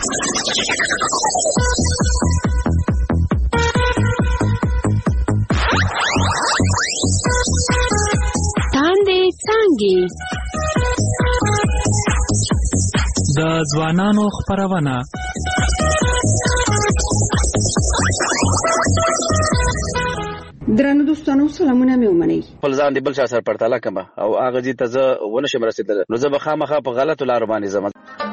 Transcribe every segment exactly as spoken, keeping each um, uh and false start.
تاندې څانګې د ځوانانو خپرونه. درنو دوستانو سلامونه مې ومنئ. خپل ځان دی بل چا سره پرتله کړم او هغه ځای ته زه ونه شم رسېدلی، نو زه به خامخا په غلطو لارو باندې ځم.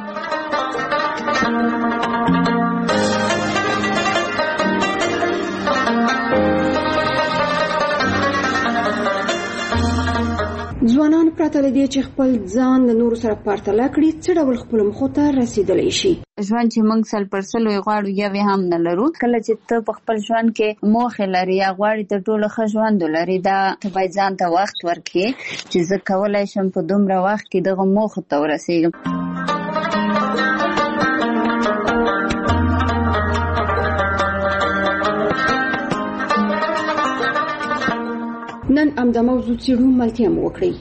ځوانان پرته له دې چې خپل ځان د نورو سره پرتله کړي څه ډول خپلو موخو ته رسېدلی شي؟ ژوند چې موږ سل پر سلو یې غواړو یوې هم نه لرو. کله چې ته په خپل ژوند کې موخې لري یا غواړې تر ټولو ښه ژوند ولرې، دا ته باید ځان ته وخت ورکړې چې زه کولی شم په دومره وخت کې دغه موخو ته ورسېږم. نن همدا موضوع څېړو، ملتیا مو وکړئ.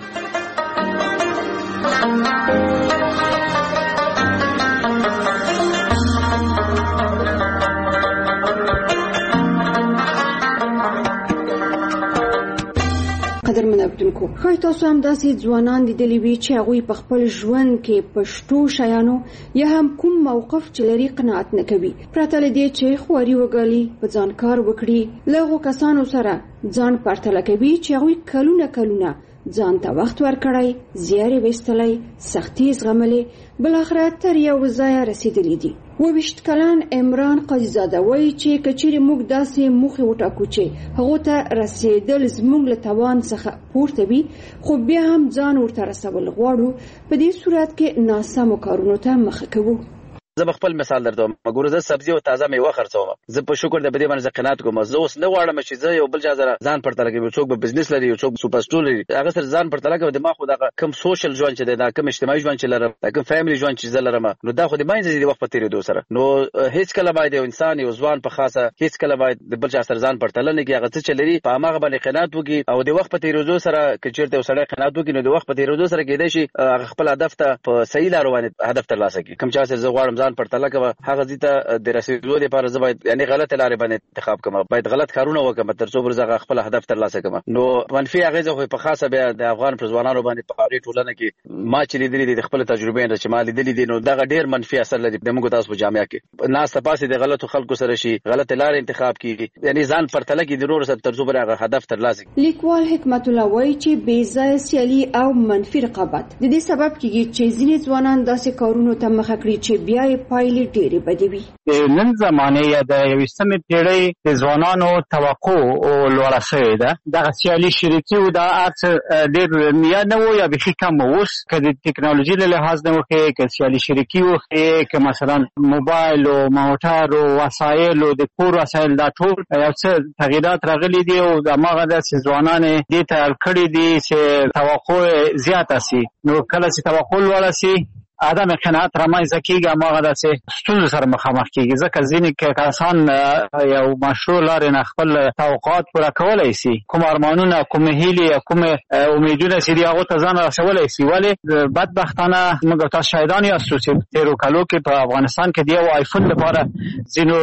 قدرمن اورېدونکو، ښایي تاسو هم داسې ځوانان لیدلي وي چې هغوی په خپل ژوند کې په شتو شیانو یا هم کوم موقف چې لري قناعت نه کوي، پرته له دې چې خواري وګالي، په ځان کار وکړي، له هغو کسانو سره ځان پرتله کوي چې هغوی کلونه کلونه ځان ته وخت ورکړی، زیار یې ویستلی، سختي یې زغملې، بالاخره تر یو ځایه رسېدلي دي. اووه ویشت کلن عمران قاضي زاده وایي چې که چیرې موږ داسې موخې وټاکو چې هغو ته رسېدل زموږ له توان څخه پورته وي، خو بیا هم ځان ورته رسول غواړو، په دې صورت کې ناسمو کارونو ته مخه کوو. زه به خپل مثال درته وایم. ګوره زه سبزي او تازه میوه خرڅوم، زه په شکر د بدې باندې قناعت کوم. زه اوس نه غواړم چې زه یو بل چا سره ځان پرتله کوم. څوک به بزنس لري، یو څوک سوپر سټور لري، هغه سره ځان پرتله کوي. دماغ خو دا کم سوشل ژوند چې دا کم اجتماعي ژوند چې لرم، دا کم فیملی ژوند چې زه لرم، نو دا خو د باندې د وخت په تیریدو سره، نو هیڅ کله باید یو انسان یو ځوان په خاصه هیڅ کله باید د بل چا سره ځان پرتله نه کوي. هغه څه چې لري په هغه باندې قناعت وکړي او د وخت په تیریدو سره که چیرته یو سړی قناعت وکړي، نو د وخت په تیریدو سره کېدای شي هغه خپل هدف ته په صحیح لار باندې هدف ترلاسه کړي. کوم چا سره زه غواړم ځان پرتله کوم، هغه ځای ته د رسېدو لپاره زه باید یعنې غلطه لارې باندې انتخاب کوم، باید غلط کارونه وکړم تر څو پورې زه خپل هدف ترلاسه کړم. نو منفي اغېزه خو په خاصه بیا د افغان پر ځوانانو باندې په هرې ټولنه کې ما چې لیدلي دي، د خپل تجربې نه چې ما لیدلي دي، نو دغه ډېر منفي اثر لري د موږ تاسو په جامعه کې. ناسته پاسې د غلطو خلکو سره شي، غلطه لارې انتخاب کیږي، یعنې ځان پرتله کې د نورو سره تر څو پورې هغه هدف ترلاسه کړي. لیکوال حکمت الله وایي چې بې ځایه سیالي او منفي رقابت د دې سبب کېږي چې ځینې ځوانان داسې کارونو ته مخه کړي چې بیا یې پایلې ډېرې بدې وي. نن زمانه یا د یویشتمې پیړۍ د ځوانانو توقع لوړه شوې ده. دغه سیالي شریکي و دا هر څه ډېر یا نه و یا بیخي کم و. اوس که د ټکنالوژي له لحاظ نه وښیې، که سیالي شریکي وښیې، که مثلا موبایل او موټر او وسایل او د کور وسایل، دا ټول یو څه تغییرات راغلي دي او هماغه داسې ځوانان یې دې ته اړ کړي دي چې توقع زیاته سي. نو کله چې توقع لوړه سي، عدم قناعت رامنځته کېږي، هماغه داسې ستونزو سره مخامخ کېږي. ځکه ځینې کسان یو مشروع لارې نه خپل توقعات پوره کولی سي، کوم ارمانونه، کوم هیلې، کوم امیدونه چې دي هغو ته ځان رسولی سي. ولې بدبختانه موږ تاسو شاهدان یاستو چې تېرو کالو کې په افغانستان کې د یو آیفون لپاره ځینو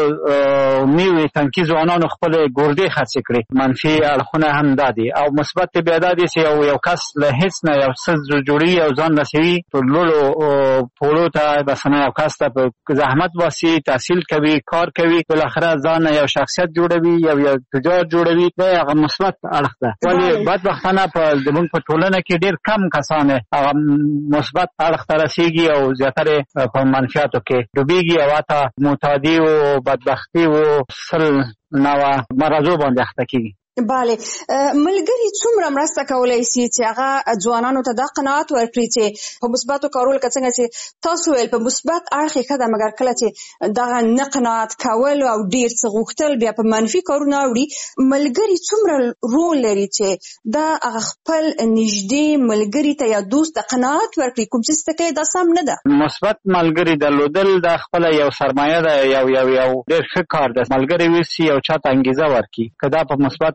نوي تنکي ځوانانو خپلې ګردې خرڅې کړې. منفي اړخونه هم دا دي، او مثبت بیا دا دي چې یو یو کس له هېڅ نه یو څه جوړوي او ځان رسوي ټولولو پولو ته، مثلا یو کس ته زحمت باسي، تحصیل کوي، کار کوي، بالاخره ځان یو شخصیت جوړوي، یو یو تجارت جوړوي. دا هغه مثبت اړخ ده. ولې بدبختانه په زموږ په ټولنه کې ډېر کم کسان هغه مثبت اړخ ته رسېږي او زیاتره په منفیاتو کې ډوبېږي او حتی معتادي او بدبختي او سل نوع مرضو باندې اخته کېږي. bale ملګری څومره مرسته کولای شي چې هغه ځوانانو ته دا قناعت ورکړي چې په مثبتو کارول کې څنګه چې تاسو ویل په مثبت اړخ کې ده، مګر کله چې دا نه قناعت کول او ډیر څه غوښتل بیا په منفي کارونه اوړي، ملګری څومره رول لري چې دا هغه خپل نږدې ملګری ته یا دوست ته قناعت ورکړي کوم څه ته کې دا سم نه ده. مثبت ملګری درلودل دا خپل یو سرمایه ده، یو یو یو ډیر ښه کار ده. ملګری وسی او چاته انګیزه ورکړي، کدا په مثبت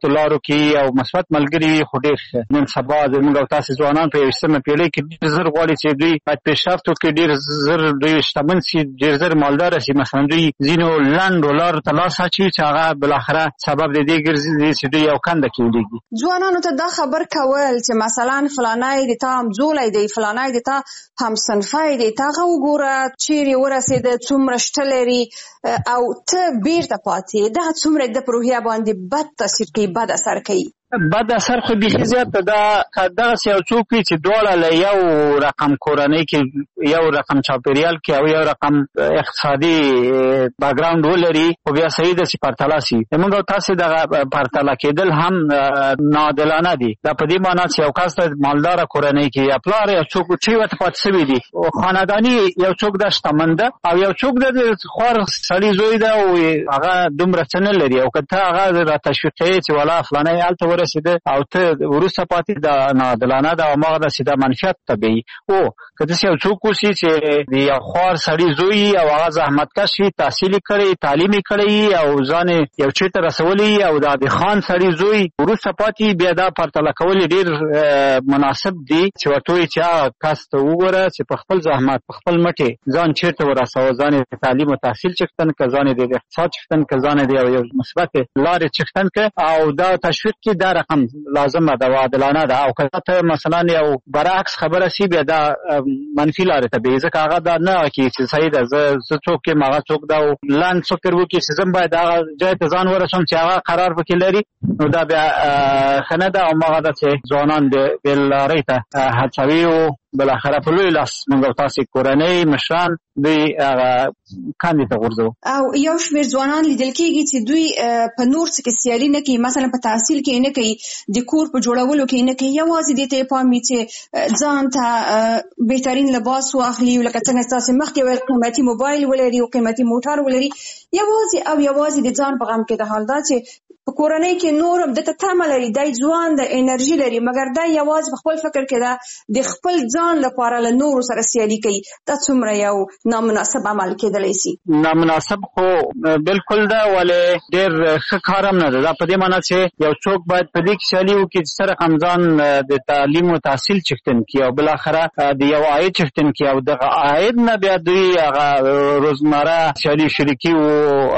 مثبت لارو کې او مثبت ملګري خو ډېر نن سبا زموږ او تاسو ځوانان په یویشتمه پیړۍ کې ډېر زر غواړي چې دوی باید پیشرفت وکړي، ډېر زر دوی شتمن شي، ډېر زر مالدار شي. مثلا دوی ځینو لنډو لارو ته لاس اچوي چې هغه بالاخره سبب د دې ګرځي چې دوی یو کنده کې ولیږي. ځوانانو ته دا خبر کول چې مثلا فلانای د تا همزولی دی، فلانای د تا همصنفی دی، تا هغه وګوره چیرې ورسېده، څومره شته لري او ته بیرته پاتې، دغه څومره د روحیه باندې بد تاثیر کوي، بد اثر کوي. بد اثر خو بیخي زیات ده. دغسې یو څوک وي چې دواړه له یو رقم کورنۍ کې، یو رقم چاپېریال کې او یو رقم اقتصادي بیکګراونډ ولري، خو بیا صحیح داسې پرتله سي. زموږ او تاسې دغه پرتله کېدل هم ناعادلانه دي. دا په دې معنا چې یو کس ته مالداره کورنۍ کې یا پلار یا څوک چې ورته پاتې شوي دي، خانداني یو څوک ده شتمن ده او یو څوک ده د خوار سړي زوی ده او هغه دومره څه نه لري، او که ته هغه را تشویق کوې چې والا فلانی هلته ورسېده او ته وروسته پاتې، دا ناعادلانه ده او هماغسې دا منفیت طبیعي. او که داسې یو څوک اوسي چې د یو خوار سړي زوی او هغه زحمتکش وي، تحصیل یې کړی، تعلیم یې کړی او ځان یې یو چېرته رسولی او دا د خان سړي زوی وروسته پاتې، بیا دا پرتله کول ډېر مناسب دي چې ورته وایي چې هغه کس ته وګوره چې په خپل زحمت په خپل مټې ځان چېرته ورسوه، ځان یې د تعلیم او تحصیل چښتن که، ځان یې د اقتصاد چښتن که، ځان یې د یو مثبتې لارې چښتن که، او دا تشویق کې دا رقم لازمه ده او عادلانه ده. او که ته مثلا یو برعکس خبره سي، بیا دا منفي لارې ته بیایي، ځکه هغه دا نه کوي چې صحیح ده زه زه څوک یم، هغه څوک ده، او لنډ فکر وکړي چې زه باید هغه ځای ته ځان ورسوم چې هغه قرار پکې لري، نو دا بیا ښه نه ده. او هماغه ده چې ځوانان د بې لارۍ ته هڅوي او بالاخره په لوی لاس موږ او تاسې کورنۍ مشران دوی هغه کاندې ته غورځوو. او یو شمېر ځوانان لیدل کېږي چې دوی په نور څه کې سیالي نه کوي، مثلا په تحصیل کې نه کوي، د کور په جوړولو کې نه کوي، یوازې دې ته یې پام وي چې ځان ته بهترین لباس واخلي، لکه څنګه ستاسې مخکې ویل قیمتي موبایل ولري او قیمتي موټر ولري، یوازې او یوازې د ځان په غم کې. د حال دا چې په کورنۍ کې نور هم دته تمه لري، دی ځوان د انرژي لري، مګر دی یوازې په خپل فکر کې ده د خپل ځان لپاره له نورو سره سیالي کوي. دا څومره یو نامناسب عمل کېدلی سي. نامناسب خو بالکل ده، ولې ډېر ښه کار هم نه ده. دا په دې معنا چې یو څوک باید په دې کې سیالي وکړي چې سره ځان د تعلیم او تحصیل چښتن کړي او بالاخره د یو عاید چښتن کړي او دغه عاید نه بیا دوی هغه روزمره سیالي شریکي او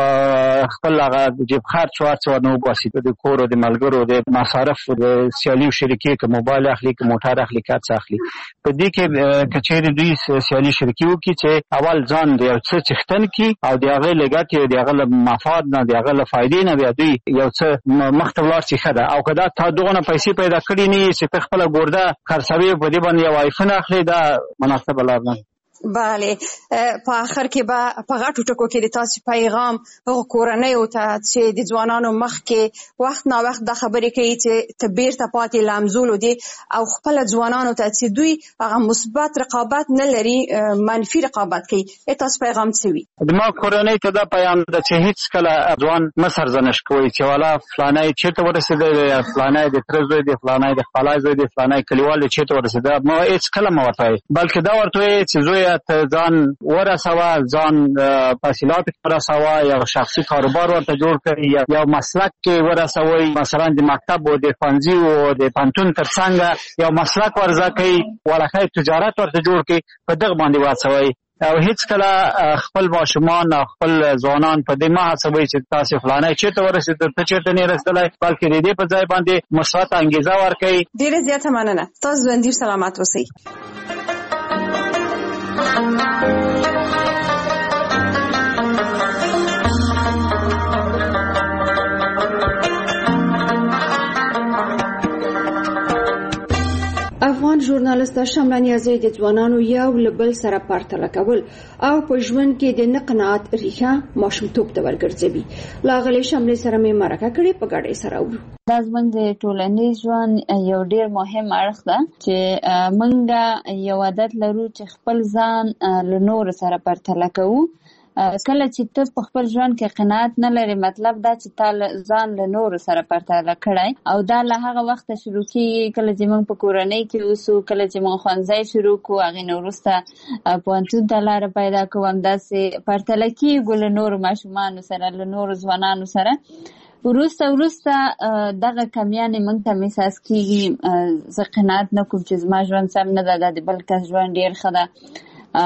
خپل هغه جیب خرچ ورڅ ورنه وباسي، د کور او د ملګرو د مصارف د سیالي شریکي، که موبایل اخلي، که موټر اخلي، که څه اخلي. په دې کې که چېرې دوی سیالي شریکي وکړي چې اول ځان د یو څه چښتن کړي او د هغې له ګټې، د هغه له مفاد نه، د هغه له فایدې نه بیا دوی یو څه مخته ولاړ شي، ښه ده. او که دا تا دغونه پیسې پیدا کړي نه وي چې ته خپله ګورده خرڅوې، په دې باندې یو آیفون اخلي، دا مناسبه لار نه. بله، په آخر کې به په غټو ټکو کې د تاسې پیغام هغو کورنیو ته چې د ځوانانو مخ کې وخت نا وخت دا خبرې کوي چې ته بیرته پاتې لمزولو دي، او خپله ځوانانو ته چې دوی هغه مثبت رقابت نه لري، منفي رقابت کوي، تاسو پیغام څه وي؟ زما کورنۍ ته دا پیغام ده چې هیڅ کله ځوان مه سرزنش کوئ چې والا فلانی چېرته ورسېدی دی، فلانی د تره زوی دی، فلانی د خپلای زوی دی، فلانی کلیوال دی چېرته ورسېده، ما هیڅ کله مه ورته وایئ، بلکې دا ورته وایئ چې زویه ته ځان ورسوه، ځان تحصیلات ورسوه، یو شخصي کاروبار ورته جوړ کړئ، یو مسلک کې ورسوئ، مثلا د مکتب او د ښوونځي او د پوهنتون تر څنګه یو مسلک ورزده کړئ، ولکه تجارت ورته جوړ کړئ، په دغه باندې واچوئ. او هیڅ کله خپل ماشومان او خپل ځوانان په دې مه هڅوئ چې تاسې فلانی چېرته ورسېده، ته چېرته نه رسېدلی، بلکې د دې په ځای باندې مثبت انګېزه ورکړئ. ډېره زیاته مننه، تاسو ژوندي سلامت اوسئ. افغان ژورنالسته شمله نیازی د ځوانانو یو له بل سره پرتله کول او په ژوند کې د نه قناعت ریښه ماشومتوب ته ورګرځوي. لاغلې شملې سره مې مرکه کړې، په ګډه سره اورو. دا زموږ د ټولنیز ژوند یو ډېر مهم اړخ ده چې موږ یو عادت لرو چې خپل ځان له نورو سره پرتله کوو. کله چې ته په خپل ژوند کې قناعت نه لري، مطلب دا چې تا ځان له نورو سره پرتله کړی، او دا له هغه وخته شروع کېږي کله چې موږ په کورنۍ کې اوسو، کله چې موږ ښوونځی شروع کړو، هغې نه وروسته پوهنتون ته لاره پیدا کوو، همداسې پرتله کېږو له نورو ماشومانو سره، له نورو ځوانانو سره. وروسته وروسته دغه کمیانې موږ ته محساس کېږي. زه قناعت نه کوم چې زما ژوند سم نه ده، د بل کس ژوند ډېر ښه ده.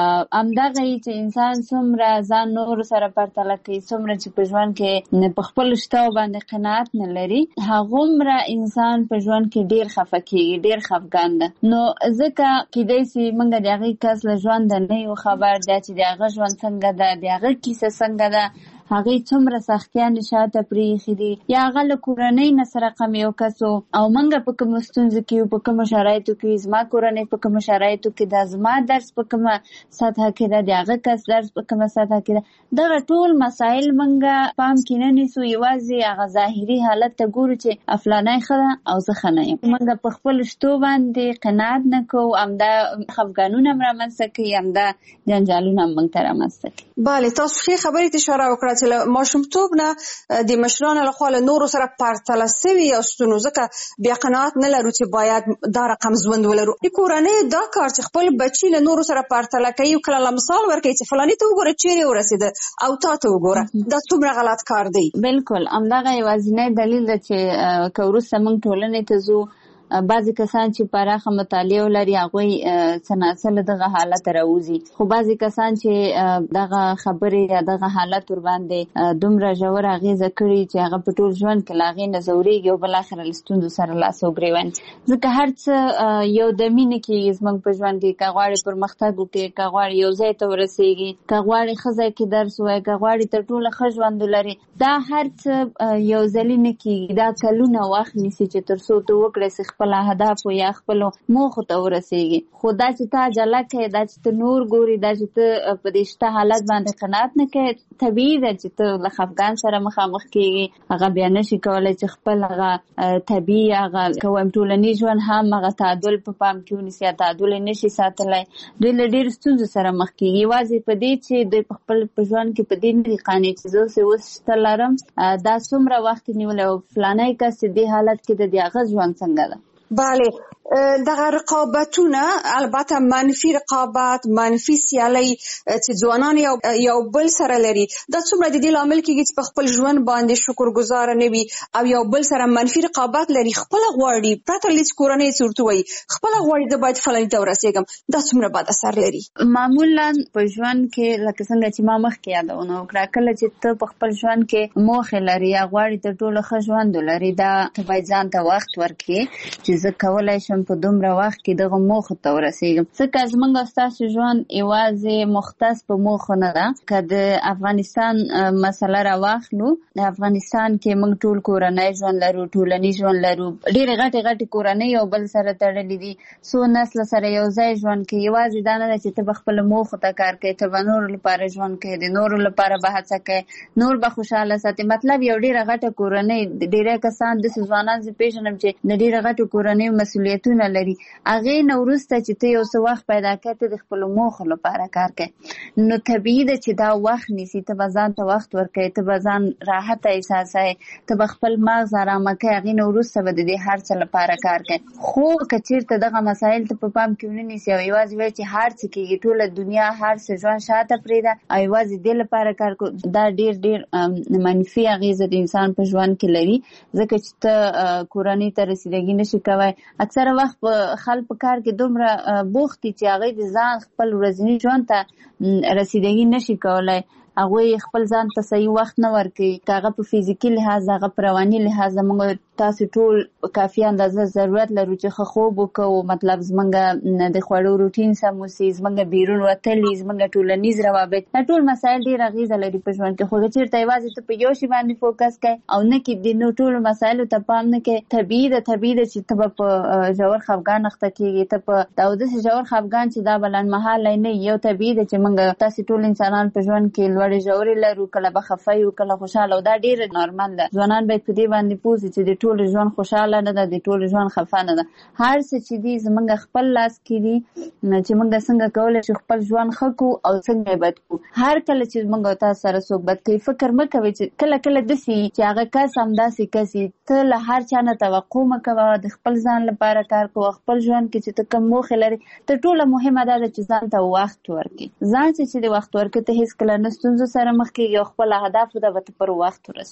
همدغه یې چې انسان څومره ځان نورو سره پرتله کوي، څومره چې په ژوند کې په خپلو شتو باندې قناعت نه لري، هغومره انسان په ژوند کې ډېر خفه کېږي، ډېر خفګان ده. نو ځکه کیدای سي موږ د هغې کس له ژونده نه یو خبر دی چې د هغه ژوند څنګه ده، د هغه کیسه څنګه ده، هغې څومره سختیانې شاته پرېښي دي، یا هغه له کورنۍ نه سره کم یو کس و او موږ په کومو ستونزو کې یو، په کومو شرایطو کې، زما کورنۍ په کومو شرایطو کې ده، زما درس په کومه سطحه کې ده، د هغه کس درس په کومه سطحه کې ده. دغه ټول مسایل موږ پام کې نه نیسو، یوازې هغه ظاهري حالت ته ګورو چې افلانی ښه ده او زه ښه نه یم. موږ په خپلو شتو باندې قناعت نه کوو، همدا خفګانونه هم رامنځته کوي، همدا جنجالونه هم موږ ته رامنځته کوي. بله، تاسو ښې خبرې ته اشاره وکړه چې له ماشومتوب نه د مشرانو لخوا له نورو سره پرتله سوي یاستو، نو ځکه بیا قناعت نه لرو چې باید دا رقم ژوند ولرو. د کورنۍ دا کار چې خپل بچي له نورو سره پرتله کوي، کله له مثال ورکوي چې فلاني ته وګوره چیرې ورسېده او تا ته وګوره، دا څومره غلط کار دی. بالکل همدغه یوازینی دلیل ده چې که وروسته موږ ټولنې ته ځو، بعضې کسان چې پراخه مطالعه ولري هغوی څه ناڅه له دغه حالت راوځي، خو بعضې کسان چې دغه خبرې یا دغه حالت ورباندې دومره ژور اغېزه کړي چې هغه په ټول ژوند کې له هغې نه ځورېږي او بالاخره له ستونزو سره لاس او ګرېوان. ځکه هر څه یو د مینې کېږي زموږ په ژوند کې، که غواړې پرمختګ وکړې، که غواړې یو ځای ته ورسېږي، که غواړې ښه ځای کې درس ووایې، که غواړې تر ټوله ښه ژوند ولرې، دا هر څه یو ځلي نه کېږي، دا کلونه وخت نیسي چې تر څو ته وکړې چې خپل اهدافو یا خپلو موخو ته ورسېږي. خو دا چې ته عجله کوې، دا چې ته نور ګورې، دا چې ته په دې شته حالت باندې قناعت نه کوې، طبیعي ده چې ته له خفګان سره مخامخ کېږي. هغه بیا نشي کولی چې خپل هغه طبیعي هغه کوم ټولنیز ژوند هم هغه تعادل په پام کې ونیسي، یا تعادل یې نشي ساتلی. دوی له ډېرو ستونزو سره مخ کېږي، یوازې په دې چې دوی په خپل په ژوند کې په دې نه دي قانع چې زه اوس اوس شته لرم، دا څومره وخت نیولی او فلانی کس چې دې حالت کې ده، د هغه ژوند څنګه ده. بله، دغه رقابتونه، البته منفي رقابت، منفي سیالي چې ځوانان یو یو بل سره لري، دا څومره د دې لامل کېږي چې په خپل ژوند باندې شکرګزار نه وي او یو بل سره منفي رقابت لري، خپل غواړي پرته له کورنۍ څورته وي، خپل غواړي د باید فلاني ته ورسېږم، دا څومره بد اثر لري. معمولا په ژوند کې لکه څنګه چې ما مخکې یادونه وکړه، کله چې ته په خپل ژوند کې موخې لري یا غواړې تر ټولو ښه ژوند ولري، دا ته باید ځان ته وخت ورکړې چې زه کولی شم په دومره وخت کې دغه موخو ته ورسېږم. ځکه زموږ او ستاسو ژوند یوازې مختص په موخو نه ده. که د افغانستان مسله راواخلو، د افغانستان کې موږ ټول کورنی ژوند لرو، ټولنیز ژوند لرو، ډېرې غټې غټې کورنۍ یو بل سره تړلې دي، څو نسله سره یو ځای ژوند کوي. یوازې دا نه ده چې ته به خپلو موخو ته کار کوې، ته به نورو لپاره ژوند کوې، د نورو لپاره به هڅه کوې، نور به خوشحاله ساتې. مطلب یو ډېره غټه کورنۍ، ډېری کسان داسې ځوانان زه پېژنم چې د ډېرو غټو کورنیو مسؤلیتونه لري، هغې نه وروسته چې ته یو څه وخت پیدا کړې، ته د خپلو موخو لپاره کار کوې، نو طبیعي ده چې دا وخت نیسي، ته به ځان ته وخت ورکوې، ته به ځان راحته احساسوې، ته به خپل مغز ارامه کوې، هغې نه وروسته به د دې هر څه لپاره کار کوې. خو که چېرته دغه مسایل ته په پام کې ونه نیسي او یوازې وایي چې هر څه کېږي، ټوله دنیا هر څه ژوند شاته پرېږده او یوازې دې لپاره کار کوو، دا ډېر ډېر منفي اغېزه د انسان په ژوند کې لري. ځکه چې ته کورنۍ ته رسیدګي نشي کوی. اکثره وخت په خلک په کار کې دومره بوخت دي چې هغوی د ځان خپل ورځني ژوند ته رسیدګي نشي کولی، هغوی خپل ځان ته صحیح وخت نه ورکوي، که هغه په فزیکي لحاظ، هغه په رواني لحاظ. موږ تاسو ټول کافي اندازه ضرورت لرو چې ښه خوب وکړو، مطلب زموږ د خوړو روټین سم وسي، زموږ بیرون وتلي، زموږ ټولنیز روابط، دا ټول مسایل ډېر اغېزه لري په ژوند کې. خو که چېرته یوازې ته په یو شي باندې فوکس کوې او نه کې د نو ټولو مسایلو ته پام نه کوې، طبیعي ده طبیعي ده چې ته به په ژور خفګان اخته کېږي. ته په دا داسې ژور خفګان چې دا به لنډمهالی نه وي. یو طبیعي ده چې موږ تاسې ټول انسانان په ژوند کې لوړې ژورې لرو، کله به خفه یو، کله خوشحاله، او دا ډېره نارمل ده. ځوانان باید په دې باندې پوه شي چې د ټول ژوند خوشحاله نه ده، د ټول ژوند خفه نه ده. هر څه چې دي زموږ خپل لاس کې دي چې موږ څنګه کولی شو خپل ژوند ښه کړو او څنګه یې بد کړو. هر کله چې موږ او تاسو سره څوک بد کوي، فکر مه کوئ چې کله کله داسې وي چې هغه کس همداسې کس وي. ته له هر چا نه توقع مه کوه، د خپل ځان لپاره کار کوه. خپل ژوند کې چې ته کوم موخې لري، تر ټوله مهمه دا ده چې ځان ته وخت ورکړې. ځان چې د وخت ورکړې، ته هېڅکله نه ستونزو سره مخ کېږي او خپل اهدافو ته به ته پر وخت ورسېږي.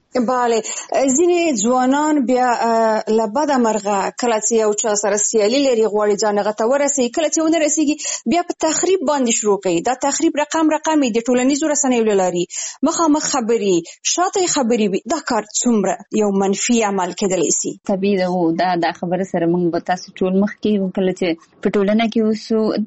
bale ځینې ځوانان بیا لبده مرغه کله چې یو چا سره سیالي لري غواړي ځان هغه ته ورسېږي کله چې ونه رسېږي بیا په تخریب باندې شروع کوي دا تخریب رقم رقم د ټولنیزو رسنیو له لارې مخامخ خبرې شاته خبرې وي دا کار څومره یو منفي عمل کېدلی شي طبیعي ده دا دا خبره سره موږ به تاسو ټول مخکې کله چې په ټولنه کې اوسو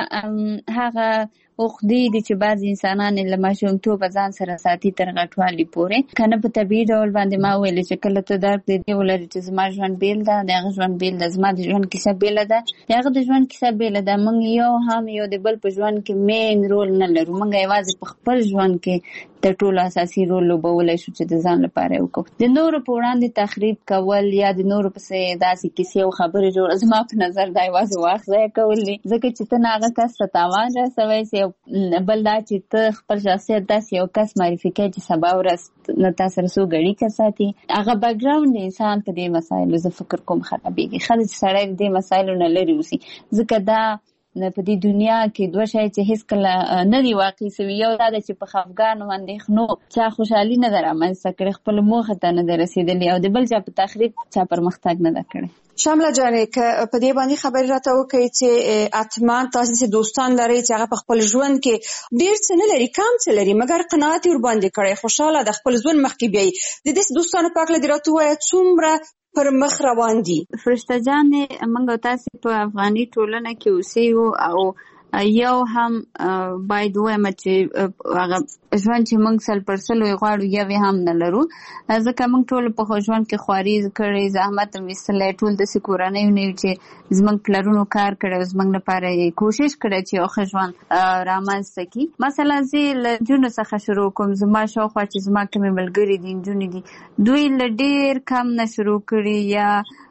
دا هغه وخدي دي چې بعض انسانان له ماشومتوبه ځان سره ساتي تر غټوالي پورې کنه په طبیعي ډول باندې ما ویل چې کله ته درک دې ولري چې زما ژوند بیل ده دغه ژوند بیل ده زما د ژوند کیسه بیل ده دغه د ژوند کیسه بیل ده موږ یو هم یو د بل په ژوند کې مین رول نه لرو موږ یوازې په خپل ژوند کې د ټولو اساسي رول لوبولی شو چې د ځان لپاره وکړو د نورو په وړاندې تخریب کول یا د نورو پسې داسې کیسې او خبرې جوړ زما په نظر دا یوازې وخت ضایع کول دي ځکه چې ته هغه کس ته تاوان رسوي چې بل دا چې ته خپل شخصیت داسې یو کس معرفي کوي چې سبا ورځ نه تا سره څوک اړیکه ساتي هغه بیک ګراوند انسان په دې مسایلو زه فکر کوم خرابېږي ښه ده چې سړی د دې مسایلو نه لرې اوسي ځکه دا په دې دنیا کې دوه شی چې هیڅ کله نه دی واقع سوي یو دا چې په خفګانو اندېښنو چا خوشحالي نه ده رامنځته کړې خپل موخې ته نه ده رسېدلې او د بل چا په تخریب چا پرمختګ نه ده کړی شامله جانې که په دې باندې خبرې راته وکړئ چې حتما تاسو چې دوستان لرئ چې هغه په خپل ژوند کې ډېر څه نه لري کم څه لري مګر قناعت یې ورباندې کړی خوشحاله د خپل ژوند مخکې بیایي د دې دوستانو په هکله دې راته ووایه څومره پر مخ روان دي فرشته جانې موږ تاسې په افغاني ټولنه کې اوسېږو او یو هم باید ووایم چې هغه ژوند چې موږ سل پر سل غواړو یو یې هم نه لرو ځکه موږ ټول په ژوند کې خواري کړې زحمت هم ایستلی ټول داسې کورنۍ نه یو چې زموږ پلرونو کار کړی او زموږ لپاره یې کوشش کړی چې یو ښه ژوند رامنځته کړي مثلا زه له نجونو څخه شروع کوم زما شاوخوا چې زما کومې ملګري دي نجونې دي دوی له ډېر کم نه شروع کړي یا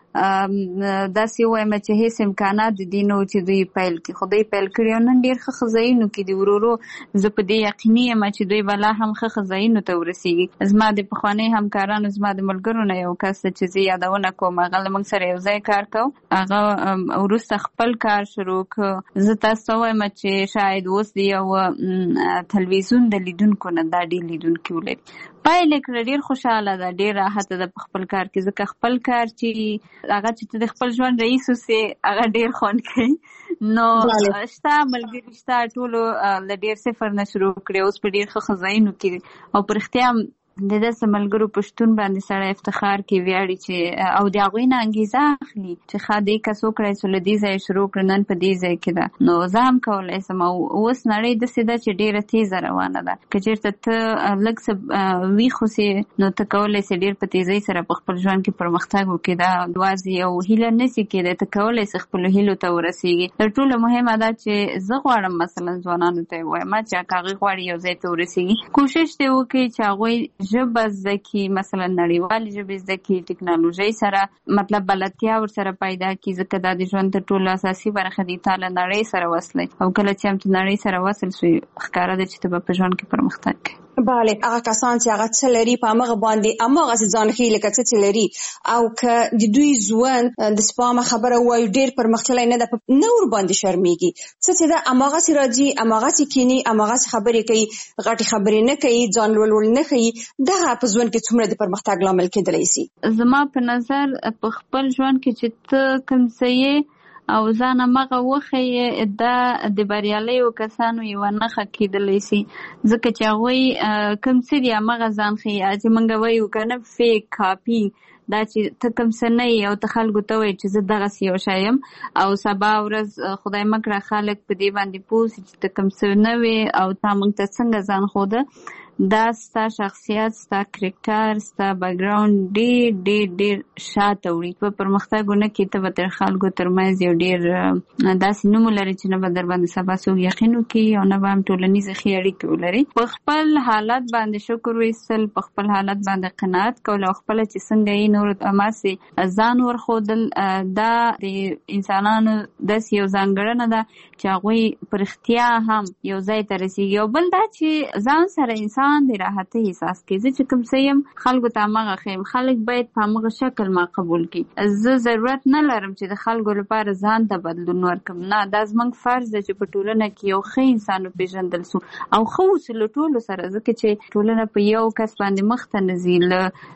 داسې ووایم چې هیڅ امکانات د دې نه و چې دوی پیل کړي خو دوی پیل کړي او نن ډېر ښه ښه ځایونو کې دي ورو ورو زه په دې یقیني یم چې دوی به لا هم ښه ښه ځایونو ته ورسېږي زما د پخوانۍ همکارانو زما د ملګرو نه یو کس چې زه یادونه کوم هغه له موږ سره یو ځای کار کو هغه وروسته خپل کار شروع کړ زه تاسو ته وایم چې شاید اوس د یو تلویزیون د لیدونکو نه دا ډېر لیدونکي ولري پایله کړه ډېر خوشحاله ده ډېر راحت ده په خپل کار کې ځکه خپل کار چې هغه چې د خپل ژوند رئیس اوسې هغه ډېر خوند کوي نو شته ملګري شته ټولو له ډېر صفر نه شروع کړي اوس په ډېر ښه ښه ځایونو کې او په رښتیا د داسې ملګرو په شتون باندې سړی افتخار کوي ویاړي چې او د هغوی نه انګیزه اخلي چې ښه دې کس وکړی څو له دې ځایه شروع کړه نن په دې ځای کې ده نو زه هم کولی شم او اوس نړۍ داسې ده چې ډېره تیزه روانه ده که چېرته ته لږ څه ویښ اوسې نو ته کولی شې ډېر په تیزۍ سره په خپل ژوند کې پرمختګ وکړې دا یوازې یو هیله نشي کېدی ته کولی شې خپلو هیلو ته ورسېږي تر ټولو مهمه ده چې زه غواړم مثلا ځوانانو ته یې وایم چې که هغوی غواړي یو ځای ته ورسېږي کوشش دې وکړي چې هغوی ژبه زده کړي مثلا نړیوالې ژبې زده کړي ټکنالوژۍ سره مطلب بلدتیا ورسره پیدا کړي ځکه دا د ژوند تر ټولو اساسي برخه دي تا له نړۍ سره وصلی او کله چې هم ته نړۍ سره وصل شوې ښکاره ده چې ته به په ژوند کې پرمختګ کوې بله هغه کسان چې هغه څه لري په همغه باندې هماغسې ځان ښیي لکه څه چې لري او که د دوی ژوند د سپامه خبره ووایو ډېر پرمختللی نه ده نه ورباندې شرمېږي څه چې ده هماغسې راځي هماغسې کښېني هماغسې خبرې کوي غټې خبرې نه کوي ځان لوړ نه ښیي دغه په ژوند کې څومره د پرمختګ لامل کېدلی شي زما په نظر په خپل ژوند کې چې ته کوم څه یې او ځان همغه وښیې دا د بریالیو کسانو یوه نښه کېدلی شي ځکه چې هغوی کوم څه دي همغه ځان ښیي چې موږ وایو که نه فیک کاپي دا چې ته کوم څه نه یې او ته خلکو ته وایې چې زه دغسې یو شی یم او سبا ورځ خدای مه کړه خلک په دې باندې پوه شي چې ته کوم څه نه وې او تا موږ ته څنګه ځان ښوده دا ستا شخصیت ستا کرکټر ستا بیکګراوند ډېر ډېر ډېر شاته وړي په پرمختګونه کې ته به تر خلکو ترمنځ یو ډېر داسې نوم ولري چې نه به در باندې سبا څوک یقین وکړي او نه به هم ټولنیزې ښې اړیکې ولري په خپل حالت باندې شکر ویستل په خپل حالت باندې قناعت کول او خپله چې څنګه یې نورو ته هماسې ځان ورښودل دا د انسانانو داسې یو ځانګړنه ده چې هغوی په رښتیا هم یو ځای ته رسېږي او بل دا چې ځان سره انسان باندې راحتي احساس کوي. زه چې کوم څه یم خلکو ته هماغه ښیم. خلک باید په هماغه شکل ما قبول کړي. زه ضرورت نه لرم چې د خلکو لپاره ځان ته بدلون ورکړم. نه، دا زموږ فرض دی چې په ټولنه کې یو ښه انسان وپېژندل سو او ښه اوسو له ټولو سره، ځکه چې ټولنه په یو کس باندې مخ ته نه ځي.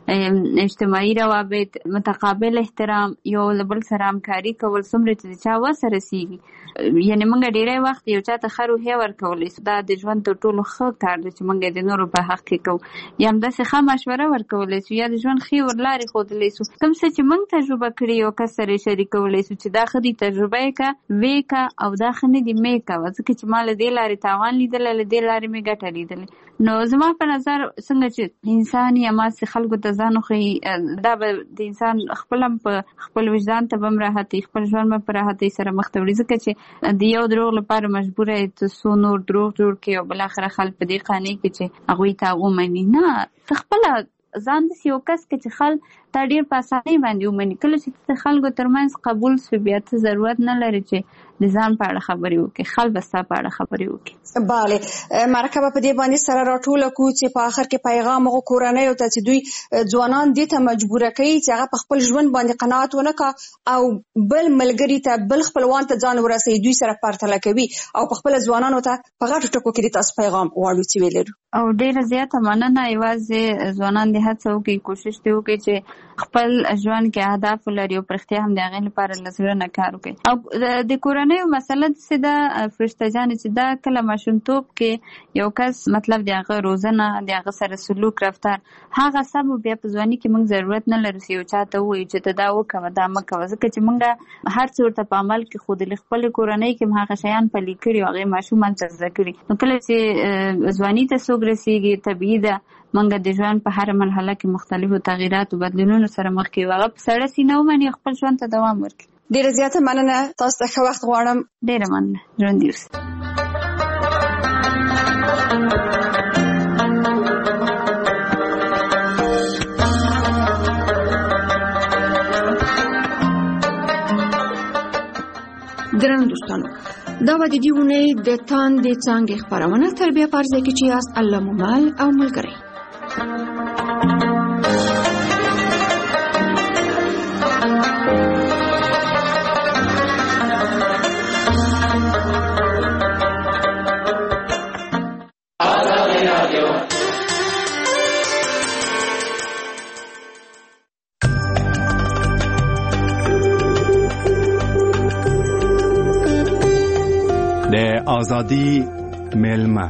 له اجتماعي روابط، متقابل احترام، یو له بل سره همکاري کول څومره چې د چا وسه رسېږي. یعنې موږ ډېری وخت یو چا ته ښه روحیه ورکولی سو. دا د ژوند تر ټولو ښه کار دی چې موږ د نورو په حق کې کوو. یا همداسې ښه مشوره ورکولی سو، یا د ژوند ښې ورلارې ښودلی سو. کوم څه چې موږ تجربه کړي یو کس سره یې شریکولی سو چې دا ښه دي، تجربه یې کړه، ویې کړه، او دا ښه نه دي مې کوه، ځکه چې ما له دې لارې تاوان لیدلی، له دې لارې مې ګټه لیدلې. نو زما په نظر څنګه چې انسان یا ماسې خلکو ته ځان وښیي، دا به د انسان خپل هم په خپل وجدان ته به هم راحتي، خپل ژوند به په راحتۍ سره مخ ته وړي. ځکه چې د یو دروغ لپاره مجبوره یې ته څو نور دروغ جوړ کړي او بالاخره خلک په دې قانع کړي چې هغوی ته ومني. نه، ته خپله ځان داسې یو کس کې چې خلک تا ډېر په اسانۍ باندې ومني. کله چې ته د خلکو ترمنځ قبول سوې، بیا ته ضرورت نه لري چې د ځان په اړه خبرې وکړي، خلک به ستا په اړه خبرې وکړي. بله، مرکه به په دې باندې سره راټوله کړو چې په آخر کې پیغام هغو کورنیو ته چې دوی ځوانان دې ته مجبوره کوي چې هغه په خپل ژوند باندې قناعت ونه کړي او بل ملګري ته، بل خپلوان ته ځان ورسوي، دوی سره پرتله کوي او په خپل ځوانانو ته په غټو ټکو کې تاسو پیغام غواړو چې ویلرو. او ډېره زیاته مننه. یوازې ځوانان دې هڅه وکړي، کوشش دې وکړي چې خپل ژوند کې اهداف ولري او په رښتیا هم د هغې لپاره له زړه نه کار وکړي. او د کورنیو مسله داسې ده فرشته جانې چې دا کله ماشومتوب کې یو کس مطلب د هغه روزنه، د هغه سره سلوک، رفتار، هغه سم بیا په ځواني کې موږ ضرورت نه لرو چې یو چا ته ووایو چې ته دا وکوه دا مه کوه، ځکه چې موږ هر څه ورته په عمل کې ښودلي، خپلې کورنۍ کې هم هغه شیان پلي کړي او هغې ماشوم هلته زده کړي. نو کله چې ځواني ته څوک رسېږي، طبیعي ده موږ د ژوند په هره مرحله کې مختلفو تغییراتو بدلونونو سره مخ کېږو. هغه په سړه سینه ومني، خپل ژوند ته دوام ورکړي. ډېره زیاته مننه، تاسو ته ښه وخت غواړم. ډېره مننه، ژوندي اوسئ. درنو دوستانو، دا به د دې اونۍ د تاندې څانګې خپرونه تربیه په عرضه کې چې یاست الله مو مال او ملګری. آزادی میلمه.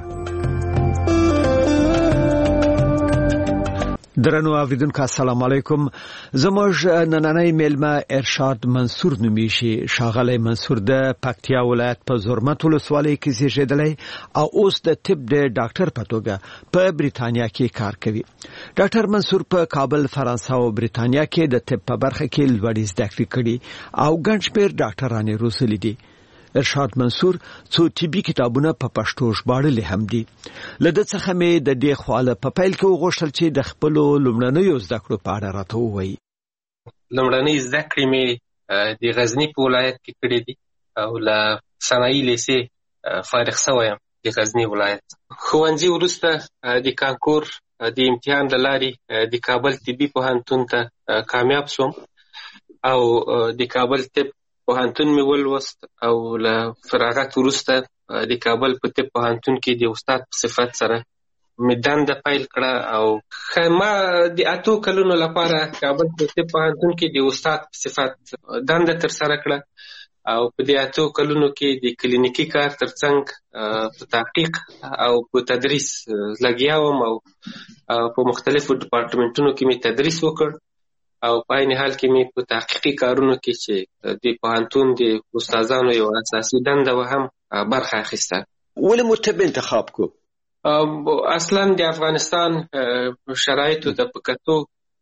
درنو اوریدونکو السلام علیکم. زموږ نننۍ میلمه ارشاد منصور نومیږي. ښاغلی منصور د پکتیا ولایت په زرمت ولسوالۍ کې زیږېدلی او اوس د طب د ډاکټر په توګه په بریتانیا کې کار کوي. ډاکټر منصور په کابل، فرانسه او بریتانیا کې د طب په برخه کې لوړې زده کړې کړي او ګڼ شمېر ډاکټرانې روزلي دي. ارشاد منصور څو طبي کتابونه په پښتو ژباړلي هم دي. له ده څخه مې د دې خواله په پیل کې وغوښتل چې د خپلو لومړنیو زده کړو په اړه راته ووایي. لومړنۍ زده کړې مې د غزني په ولایت کې کړې دي او له صنایي لیسې فارغ شوی یم د غزني ولایت. ښوونځي وروسته د کانکور د امتحان له لارې د کابل طبي پوهنتون ته کامیاب شوم او د کابل طب پوهنتون مې ولوست او له فراغت وروسته د کابل په طب پوهنتون کې د استاد په صفت سره مې دنده پیل کړه او ما د اتو کلونو لپاره کابل په طب پوهنتون کې د استاد په صفت دنده ترسره کړه او په دې اتو کلونو کې د کلینیکي کار ترڅنګ په تحقیق او په تدریس لګیا وم او په مختلفو ډپارټمنټونو کې مې تدریس وکړ او په عین حال کې مې په تحقیقي کارونو کې چې د پوهنتون د استادانو یو اساسي دنده و هم برخه اخیسته. ولې مو طب انتخاب کو؟ اصلا د افغانستان شرایطو ته په کتو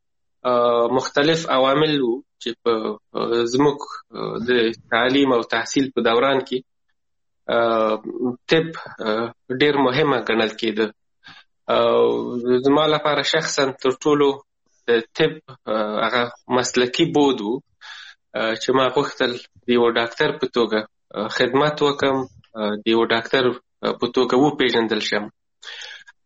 مختلف عوامل وو چې په زموږ د تعلیم او تحصیل په دوران کې طب ډېر مهمه ګڼل کېده. زما لپاره شخصا تر ټولو د طب هغه مسلکي بود وو چې ما غوښتل د یو ډاکټر په توګه خدمت وکړم، د یو ډاکټر په توګه وپېژندل شم.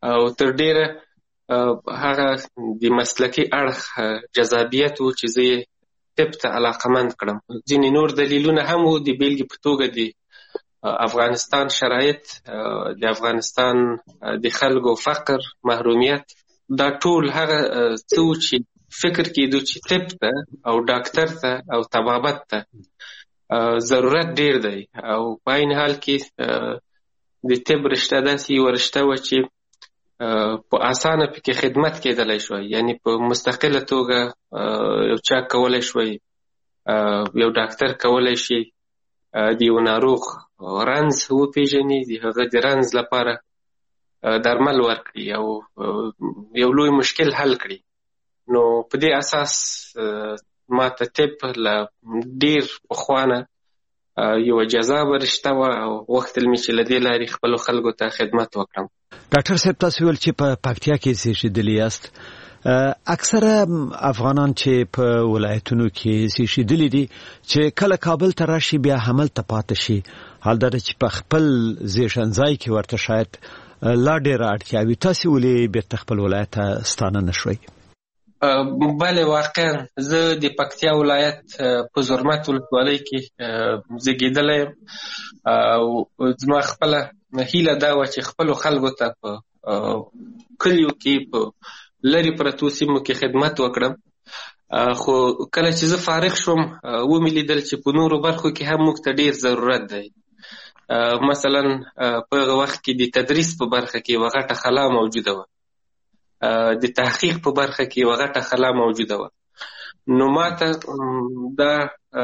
او تر ډیره هغه د مسلکي اړخ جذابیت و چې زه طب ته علاقمند کړم. ځینې نور دلیلونه هم وو، د بیلګې په توګه د افغانستان شرایط، د افغانستان د خلکو فقر، محرومیت، دا ټول هغه څه وو چې فکر کېدو چې طب ته او ډاکټر ته او طبابت ته ضرورت ډیر دی. او په عین حال کې د طب رشته داسې یوه رشته وه چې په اسانه پکې خدمت کېدلی شوی، یعنی په مستقله توګه یو چا کولی شوی، یو ډاکټر کولی شي د یو ناروغ رنځ وپېژني، د هغه د رنځ لپاره درمل ورکړي او یو لوی مشکل حل کړي. نو په دې اساس ما ته طب له ډیر پخوانه یوه جذابه رشته وه او غوښتل مې چې له دې لارې خپلو خلکو ته خدمت وکړم. ډاکټر صاحب، تاسو ویل چې په پکتیا کې زیږېدلي یاست. اکثره افغانان چې په ولایتونو کې زیږېدلي دي چې کله کابل ته راشي بیا هملته پاتې شي، حال دا چې په خپل زیږنځای کې ورته شاید لا ډېره اړتیا وي. تاسې ولې بیرته خپل ولایت ته ستانه نه شوئ؟ بله، واقعا زه د پکتیا ولایت په زرمت ولسوالۍ کې زیږېدلی یم او زما خپله هیله دا وه چې خپلو خلکو ته په کلیو کې په لرې پرتو سیمو کې خدمت وکړم. خو کله چې زه فارغ شوم ومې لیدل چې په نورو برخو کې هم موږ ته ډېر ضرورت دی. مثلا په هغه وخت کې د تدریس په برخه کې یوه غټه خلا موجوده وه، د تحقیق په برخه کې یوه غټه خلا موجوده وه. نو ما ته دا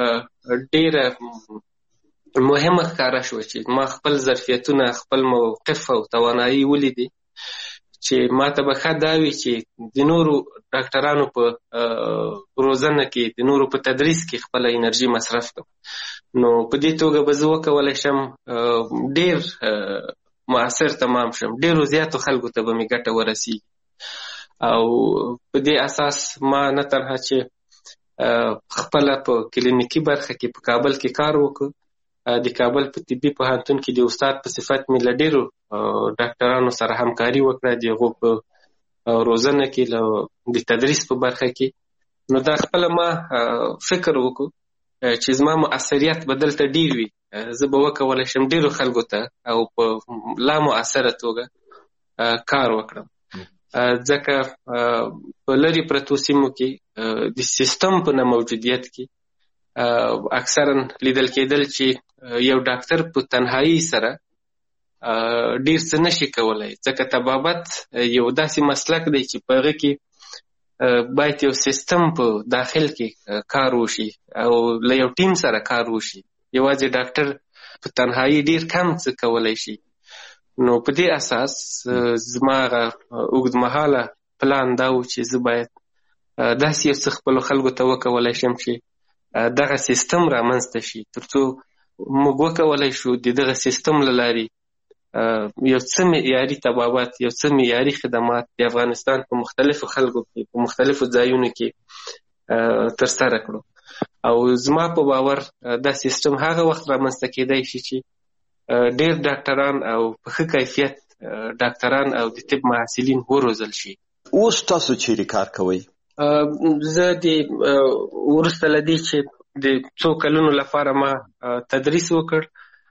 ډېره مهمه ښکاره شوه چې ما خپل ظرفیتونه، خپل موقف او توانایي ولیدې چې ما ته به ښه دا وي چې د نورو ډاکټرانو په روزنه کې، د نورو په تدریس کې خپله انرژي مصرف کړم. نو په دې توګه به زه وکولی شم ډېر مؤثر تمام شم، ډېرو زیاتو خلکو ته به مې ګټه ورسیږي. او په دې اساس ما نه تنها چې خپله په کلینیکي برخه کې په کابل کې کار وکړ، د کابل په طبي پوهنتون کې د استاد په صفت مې له ډېرو ډاکټرانو سره همکاري وکړه، د هغو په روزنه کې، له د تدریس په برخه کې. نو دا خپله ما فکر وکړو چې زما مؤثریت به دلته ډېر وي، زه به وکولی شم ډېرو خلکو ته او په لا مؤثره توګه کار وکړم. ځکه په لرې پرتو سیمو کې د سیستم په نه موجودیت کې اکثرا لیدل کېدل چې یو ډاکټر په تنهایی سره ډېر څه نشي کولی، ځکه طبابت یو داسې مسلک دی چې په هغه کې باید یو سیستم په داخل کې کار وشي او له یو ټیم سره کار وشي. یوازې ډاکټر په تنهایی ډېر کم څه کولی شي. نو په دې اساس زما هغه اوږدمهاله پلان دا و چې زه باید داسې یو څه خپلو خلکو ته وکولی شم چې دغه سیستم رامنځته شي، تر څو موږ وکولی شو د دغه سیستم له لارې یو څه معیاري طبابت، یو څه معیاري خدمات د افغانستان په مختلفو خلکو کې، په مختلفو ځایونو کې ترسره کړو. او زما په باور دا سیستم هغه وخت رامنځته کېدی شي چې ډېر ډاکټران او په ښه کیفیت ډاکټران او د طب محصلین وروزل شي. اوس تاسو چیرې کار کوئ؟ زه د وروسته له دې چې د څو کلونو لپاره ما تدریس وکړ،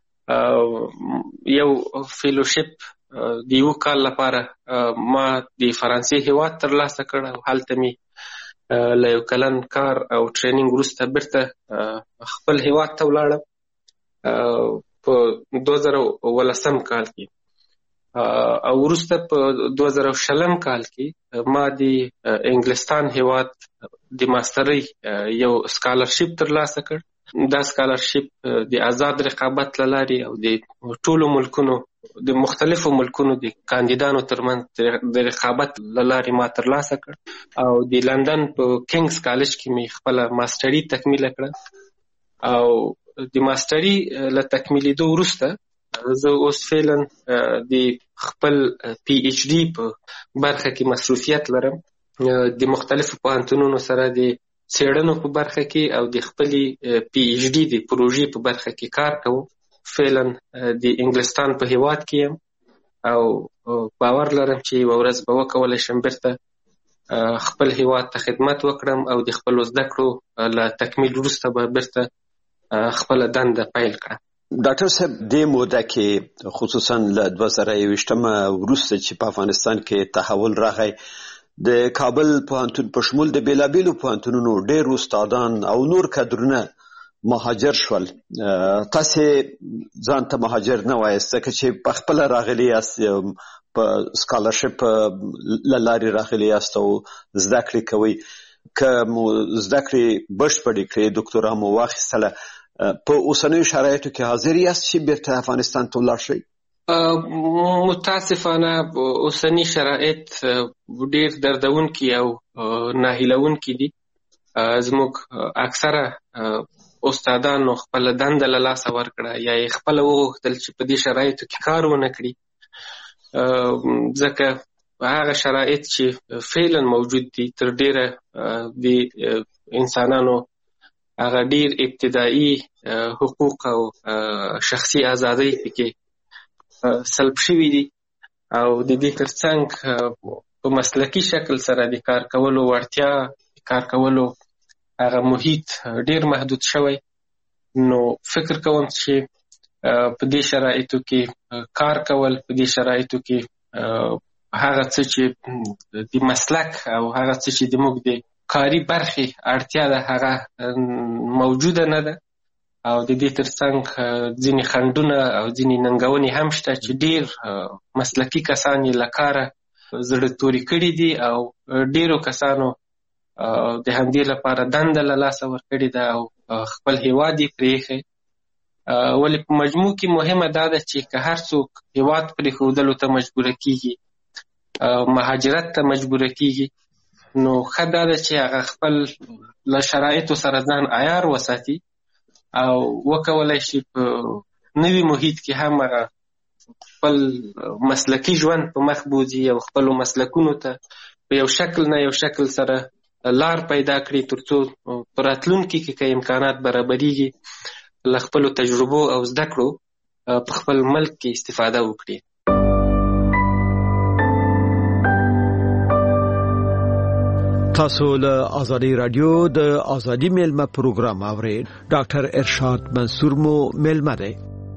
یو فیلوشپ د یو کال لپاره ما د فرانسې هیواد ترلاسه کړ او هلته مې له یو کلن کار او ټریننګ وروسته بیرته خپل هیواد ته ولاړم په دوه زره ولسم کال کې. او وروسته په دوه زره شلم کال کې ما د انګلستان هیواد د ماسترۍ یو سکالرشپ ترلاسه کړ. دا سکالرشپ د آزاد رقابت له لارې او د ټولو ملکونو، د مختلفو ملکونو د کاندیدانو ترمنځ د رقابت له لارې ما ترلاسه کړ او د لندن په کینګز کالج کې مې خپله ماستري تکمیله کړه. او د ماستري له تکمیلېدو وروسته زه اوس فعلا د خپل پی ایچ ډي په برخه کې مصروفیت لرم، د مختلفو پوهنتونونو سره د څېړنو په برخه کې او د خپلې پی ایچ ډي د پروژې په برخه کې کار کوم. فعلا د انګلستان په هیواد کې یم او باور لرم چې یوه ورځ به وکولی شم بیرته خپل هیواد ته خدمت وکړم او د خپلو زده کړو له تکمیل وروسته به بیرته خپله دنده پیل کړم. ډاکټر صاحب دې موده کې خصوصا له دوه زره یوویشتمه وروسته چې په افغانستان کې تحول راغی د کابل پوهنتون په شمول د بیلابیلو پوهنتونونو ډېر استادان او نور کادرونه مهاجر شول. تاسې ځان ته مهاجر نه وایاست ځکه چې په خپله راغلي یاست په سکالرشپ له لارې راغلي یاست او زده کړې کوئ. که مو زده کړې بشپړې کړې ډاکټورا مو واخیستله په اوسنیو شرایطو کې حاضر یاست چې بیرته افغانستان ته ولاړ شئ؟ متاسفانه اوسنی شرایط ډېر دردونکي او ناهیلونکي دي. زموږ اکثره استادانو خپله دنده له لاسه ورکړه یا یې خپله وغوښتل چې په دې شرایطو کې کار ونه کړي، ځکه هغه شرایط چې فعلا موجود دي تر ډېره د انسانانو هغه ډېر ابتدایي حقوق او شخصي ازادۍ پکې سلب شوي دي او د دې ترڅنګ په مسلکي شکل سره د کار کولو وړتیا، کار کولو هغه محیط ډېر محدود شوی. نو فکر کوم چې په دې شرایطو کې کار کول، په دې شرایطو کې هغه څه چې د مسلک او هغه څه چې د موږ د کاري برخې اړتیا ده هغه موجوده نه ده او د دې ترڅنګ ځینې خنډونه او ځینې ننګونې هم شته چې ډېر مسلکي کسان یې له کاره زړه توري کړي دي او ډېرو کسانو د همدې لپاره دنده له لاسه ورکړې ده او خپل هیواد یې پرېښی. ولې په مجموع کې مهمه دا ده چې که هر څوک هیواد پرېښودلو ته مجبوره کېږي، مهاجرت ته مجبوره کېږي، نو ښه دا ده چې هغه خپل له شرایطو سره ځان عیار وساتي او وکولی شي په نوي محیط کې هم هغه خپل مسلکي ژوند په مخ بوځي او خپلو مسلکونو ته په یو شکل نه یو شکل سره لار پیدا کړي تر څو په راتلونکي کې که امکانات برابریږي له خپلو تجربو او زده کړو په خپل ملک کې استفاده وکړي. تاسو له آزادی رادیو د آزادی میلمه پروګرام اورئ. ډاکټر ارشاد منصور مو میلمه دی.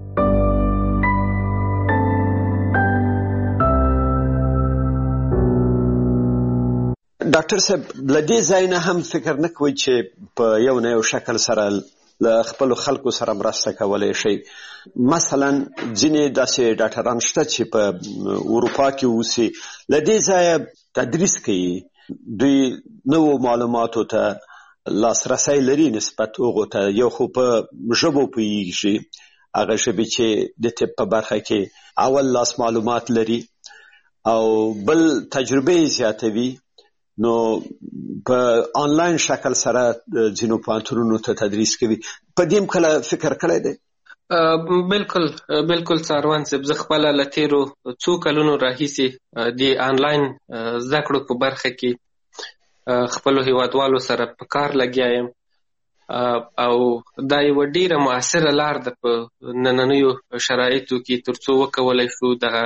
ډاکټر صاحب له دې ځای نه هم فکر نه کوئ چې په یو نه یو شکل سره له خپلو خلکو سره مرسته کولی شئ؟ مثلا ځینې داسې ډاکټران شته چې په اروپا کې اوسي، له دې ځایه تدریس کوي، دوی نوو معلوماتو ته لاسرسی لري نسبت هغو ته، یو خو په ژبو پوهېږي، هغه ژبې چې د طب په برخه کې اول لاس معلومات لري، او بل تجربه یې زیاتوي. نو په آنلاین شکل سره ځینو پوهنتونونو ته تدریس کوي. په دې هم کله فکر کړی دی؟ بالکل بالکل څاروان صاحب، زه خپله له تېرو څو کلونو راهیسې د آنلاین زده کړو په برخه کې خپلو هیوادوالو سره په کار لګیا یم او دا یوه ډېره مؤثره لار ده په نننیو شرایطو کې تر څو وکولی شو دغه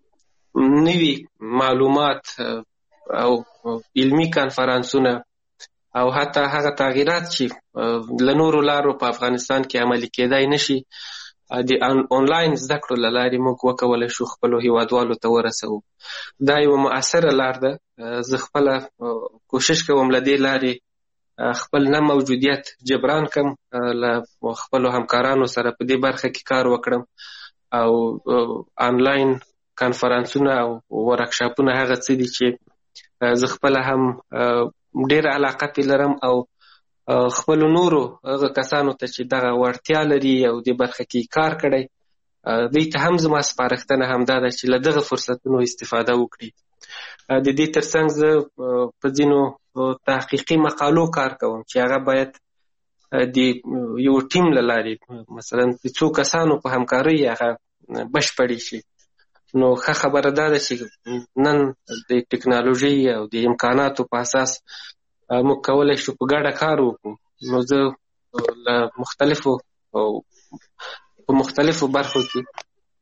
نوي معلومات او علمي کانفرانسونه او حتی هغه تغییرات چې له نورو لارو په افغانستان کې عملي کېدای نشي د آنلاین زده کړو له لارې موږ وکولی شو خپلو هیوادوالو ته ورسوو. دا یوه مؤثره لار ده. زه خپله کوشش کوم له دې لارې خپل نه موجودیت جبران کم، له خپلو همکارانو سره په دې برخه کې کار وکړم او آنلاین کانفرانسونه او ورکشاپونه هغه څه دي چې زه خپله هم ډېره علاقه پې لرم او خپلو نورو هغه کسانو ته چې دغه وړتیا لري او دې برخه کې کار کړی، دوی ته هم زما سپارښتنه همدا ده چې له دغه فرصتونو استفاده وکړي. د دې ترڅنګ زه په ځینو تحقیقي مقالو کار کوم چې هغه باید د یو ټیم له لارې مثلا د څو کسانو په همکارۍ هغه بشپړې شي. نو ښه خبره دا ده چې نن د ټکنالوژۍ او د امکاناتو په اساس موږ کولی شو په ګډه کار وکړو. نو زه له مختلفو په مختلفو برخو کې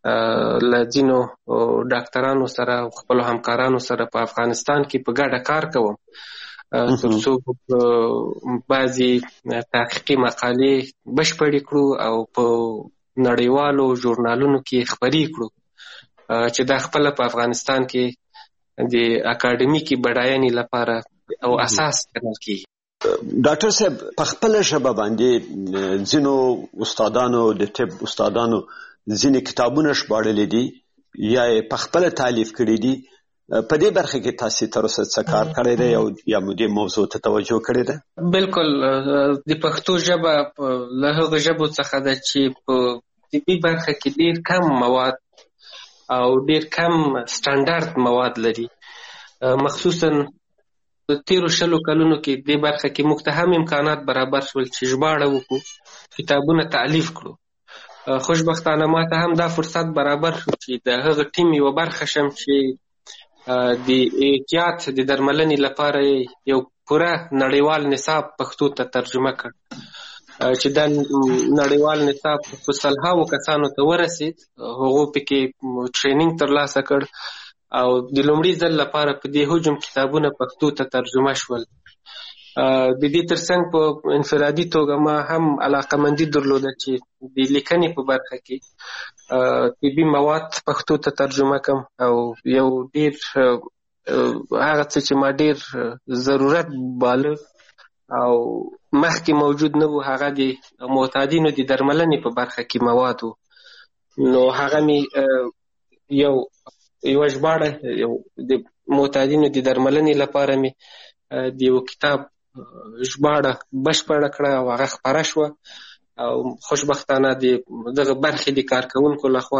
له ځینو ډاکټرانو سره خپلو همکارانو سره په افغانستان کې په ګډه کار کوم ترڅو بعضې تحقیقي مقالې بشپړې کړو او په نړیوالو ژورنالونو کې خپرې کړو چې دا خپله په افغانستان کې د اکاډمیکي بډاینې لپاره او اساس ګڼل کېږي. ډاکټر صاحب په خپله ژبه باندې ځینو استادانو د طب استادانو ځینې کتابونه ژباړلي دي یا یې په خپله تالیف کړي دي. په دې برخه کې تاسې تر اوسه څه کار کړی دی او یا مو دې موضوع ته توجه کړې ده؟ بالکل د پښتو ژبه له هغو ژبو څخه ده چې په طبي برخه کې ډېر کم مواد او ډېر کم سټنډرد مواد لري. مخصوصا د تیرو شلو کلونو کې دې برخه کې موږ ته هم امکانات برابر شول چې ژباړه وکړو، کتابونه تالیف کړو. خوشبختانه ما ته هم دا فرصت برابر شو چې د هغه ټیم یوه برخه شم چې د احتیاط د درملنې لپاره یو پوره نړیوال نصاب پښتو ته ترجمه کړ چې دا نړیوال نصاب په سلهاوو کسانو ته ورسید. هغو پکې ټریننګ ترلاسه کړ او د لومړي ځل لپاره په دې حجم کتابونه پښتو ته ترجمه شول. د دې ترڅنګ په انفرادي توګه ما هم علاقمندي درلوده چې د لیکنې په برخه کې طبي مواد پښتو ته ترجمه کړم او یو ډېر هغه څه چې ما ډېر ضرورت باله او مخکې موجود نه و هغه د معتادینو د درملنې په برخه کې مواد و. نو هغه مې یو یوه ژباړه د معتادینو د درملنې لپاره مې د یو کتاب ژباړه بشپړه کړه او هغه خپره شوه او خوشبختانه د دغه برخې د کارکوونکو لخوا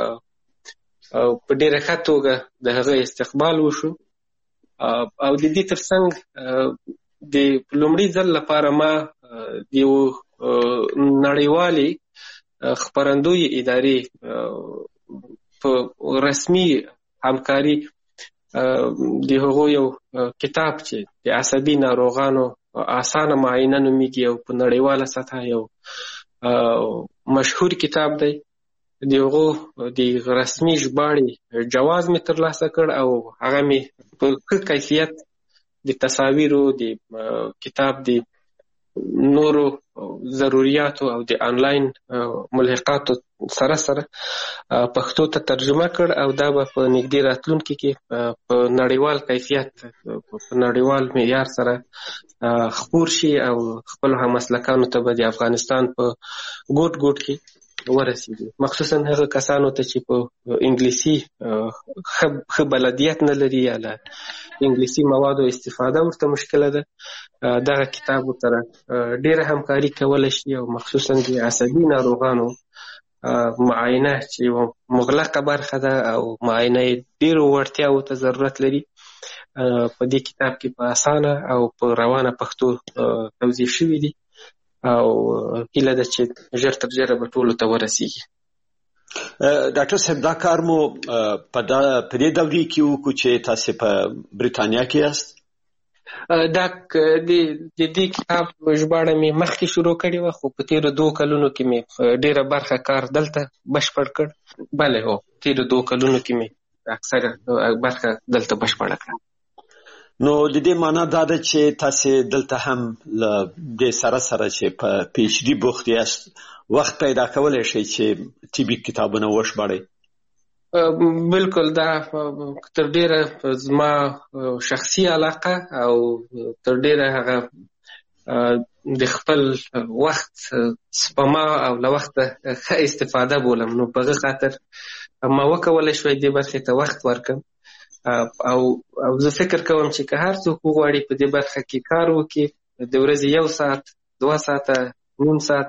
په ډېره ښه توګه د هغه استقبال وشو. او د دې ترڅنګ د لومړي ځل لپاره ما د یو نړیوالې خپرندوی ادارې په رسمي همکاري د هغو یو کتاب چې د عصبي ناروغانو اسانه معاینه نومیږي او په نړیواله سطحه یو مشهور کتاب دی، د هغو د رسمي ژباړې جواز مې ترلاسه کړ او هغه مې په ښه کیفیت د تصاویرو د کتاب د نورو ضروریاتو او د آنلاین ملحقاتو سره سره پښتو ته ترجمه کړ او دا به په نږدې راتلونکي کې په نړیوال کیفیت په نړیوال معیار سره خپور شي او خپلو هممسلکانو ته به د افغانستان په ګوټ ګوټ کې ورسېږي، مخصوصا هغه کسانو ته چې په انګلیسي ښه بلدیت نه لري یا له انګلیسي موادو استفاده ورته مشکله ده. دغه کتاب سره ډېره همکاري کولی شي او مخصوصا د عصبي ناروغانو معاینه چې یوه مغلقه برخه ده او معاینه یې ډېرو وړتیاوو ته ضرورت لري په دې کتاب کې په اسانه او په روانه پښتو توضیح شوي دي او هیله ده چې ژر تر ژره به ټولو ته ورسیږي. ډاکټر صاحب دا کار مو په دې دورې کې وکړو چې تاسې په بریتانیا کې یاست؟ دا د دې کتاب ژباړه مې مخکې شروع کړې وه خو په تېرو دوو کلونو کې مې ډېره برخه کار دلته بشپړ کړ. بله هو تېرو دوو کلونو کې مې اکثره برخه دلته بشپړه کړه. نو د دې معنا دا ده چې تاسې دلته هم له دې سره سره چې په پی ایچ ډي بوخت یاست وخت پیدا کولی شئ چې طبي کتابونه وژباړئ؟ بالکل دا تر ډېره زما شخصي علاقه او تر ډېره هغه د خپل وخت سپما او له وخته ښه استفاده بولم. نو په هغه خاطر ما وکولی شوی دې برخې ته وخت ورکړم او او زه فکر کوم چې که هر څوک وغواړي په دې برخه کې کار وکړي د ورځې یو ساعت دوه ساعته نیم ساعت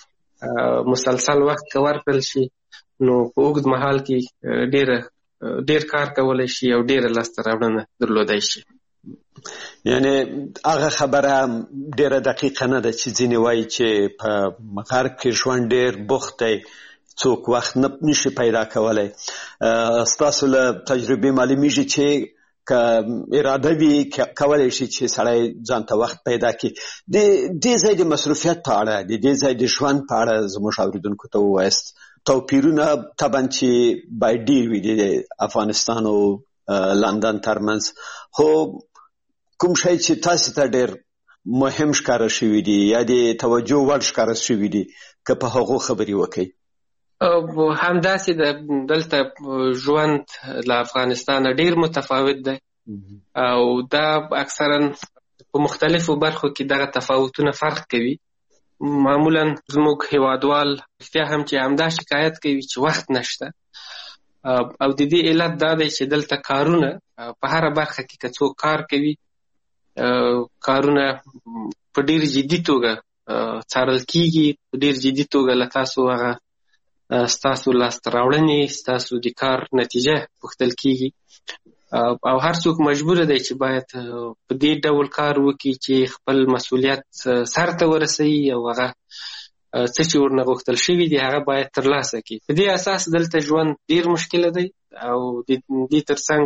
مسلسل وخت که ورکړل شي نو په اوږد مهال کې ډېره ډېر کار کولی شي او ډېره لاسته راوړنه درلودی شي. یعنی هغه خبره ډېره دقیقه نه ده چې ځینې وایي چې په غرب کې ژوند ډېر بوخت دی څوک وخت نه نشي پیدا کولی. ستاسو له تجربې معلومیږي چې که اراده وي کولی شي چې سړی ځان ته وخت پیدا کړي. د دې ځای د مصروفیت په اړه د دې ځای د ژوند په اړه زموږ اورېدونکو ته ووایاست توپیرونه طبعا چې باید ډیر وي د افغانستان او لندن ترمنځ، خو کوم شی چې تاسو ته ډیر مهم ښکاره شوي دي یا د توجه وړ ښکاره شوي دي که په هغو خبرې وکړئ؟ همداسې د دلته ژوند له افغانستان ډیر متفاوت دی او دا اکثرا په مختلفو برخو کې دغه تفاوتونه فرق کوي. معمولا زموږ هیوادوال رښتیا هم چې همدا شکایت کوي چې وخت نشته او د دې علت دا دی چې دلته کارونه په هره برخه کې که څوک کار کوي کارونه په ډیر جدي توګه څارل کیږي، په ډیر جدي توګه له تاسو هغه ستاسو لاسته راوړنې ستاسو د کار نتیجه پوښتل کیږي او هر څوک مجبور دی چې باید په دې ډول کار وکړي چې خپل مسؤلیت سرته ورسوي او هغه څه چې ورنه غوښتل شوي دي هغه باید ترلاسه کړي. په دې اساس دلته ژوند ډیر مشکله دی او د دې ترڅنګ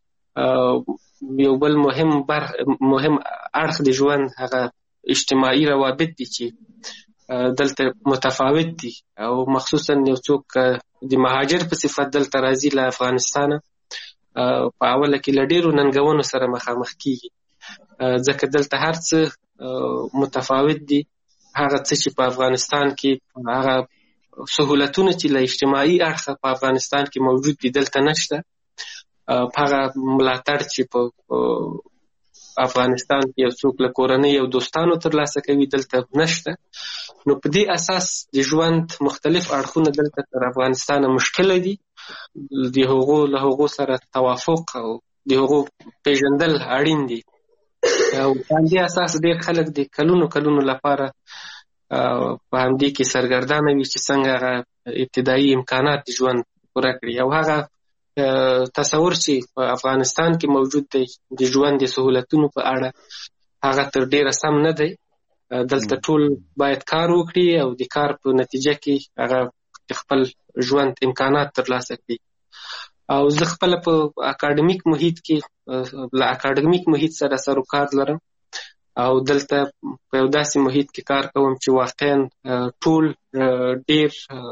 یو بل مهم بر مهم اړخ د ژوند هغه اجتماعي روابط دي چې دلته متفاوت دي او مخصوصا یو څوک د مهاجر په صفت دلته راځي له افغانستانه په اوله کې له ډیرو ننګونو سره مخامخ کیږي ځکه دلته هر څه متفاوت دي. هغه څه چې په افغانستان کې هغه سهولتونه چې له اجتماعي اړخه په افغانستان کې موجود دي دلته نشته. هغه ملاتړ چې په افغانستان کې یو څوک له کورنۍ او دوستانو ترلاسه کوي دلته نشته. نو په دې اساس د ژوند مختلف اړخونه دلته تر افغانستان مشکله دي. د هغو له هغو سره توافق او د هغو پیژندل اړین دي او په همدې اساس ډېر خلک د کلونو کلونو لپاره په همدې کې سرګردانه وي چې څنګه هغه ابتدایي امکانات د ژوند پوره کړي او هغه تصور چې په افغانستان کې موجود دی د ژوند د سهولتونو په اړه هغه تر ډیره سم نه دی. دلته ټول باید کار وکړي او د کار په نتیجه کې هغه خپل ژوند امکانات ترلاسه کړي. او زه خپل په اکاډمیک محیط کې له اکاډمیک محیط سره سر و کار لرم او دلته په یو داسې محیط کې کار کوم چې واقعا ټول ډیر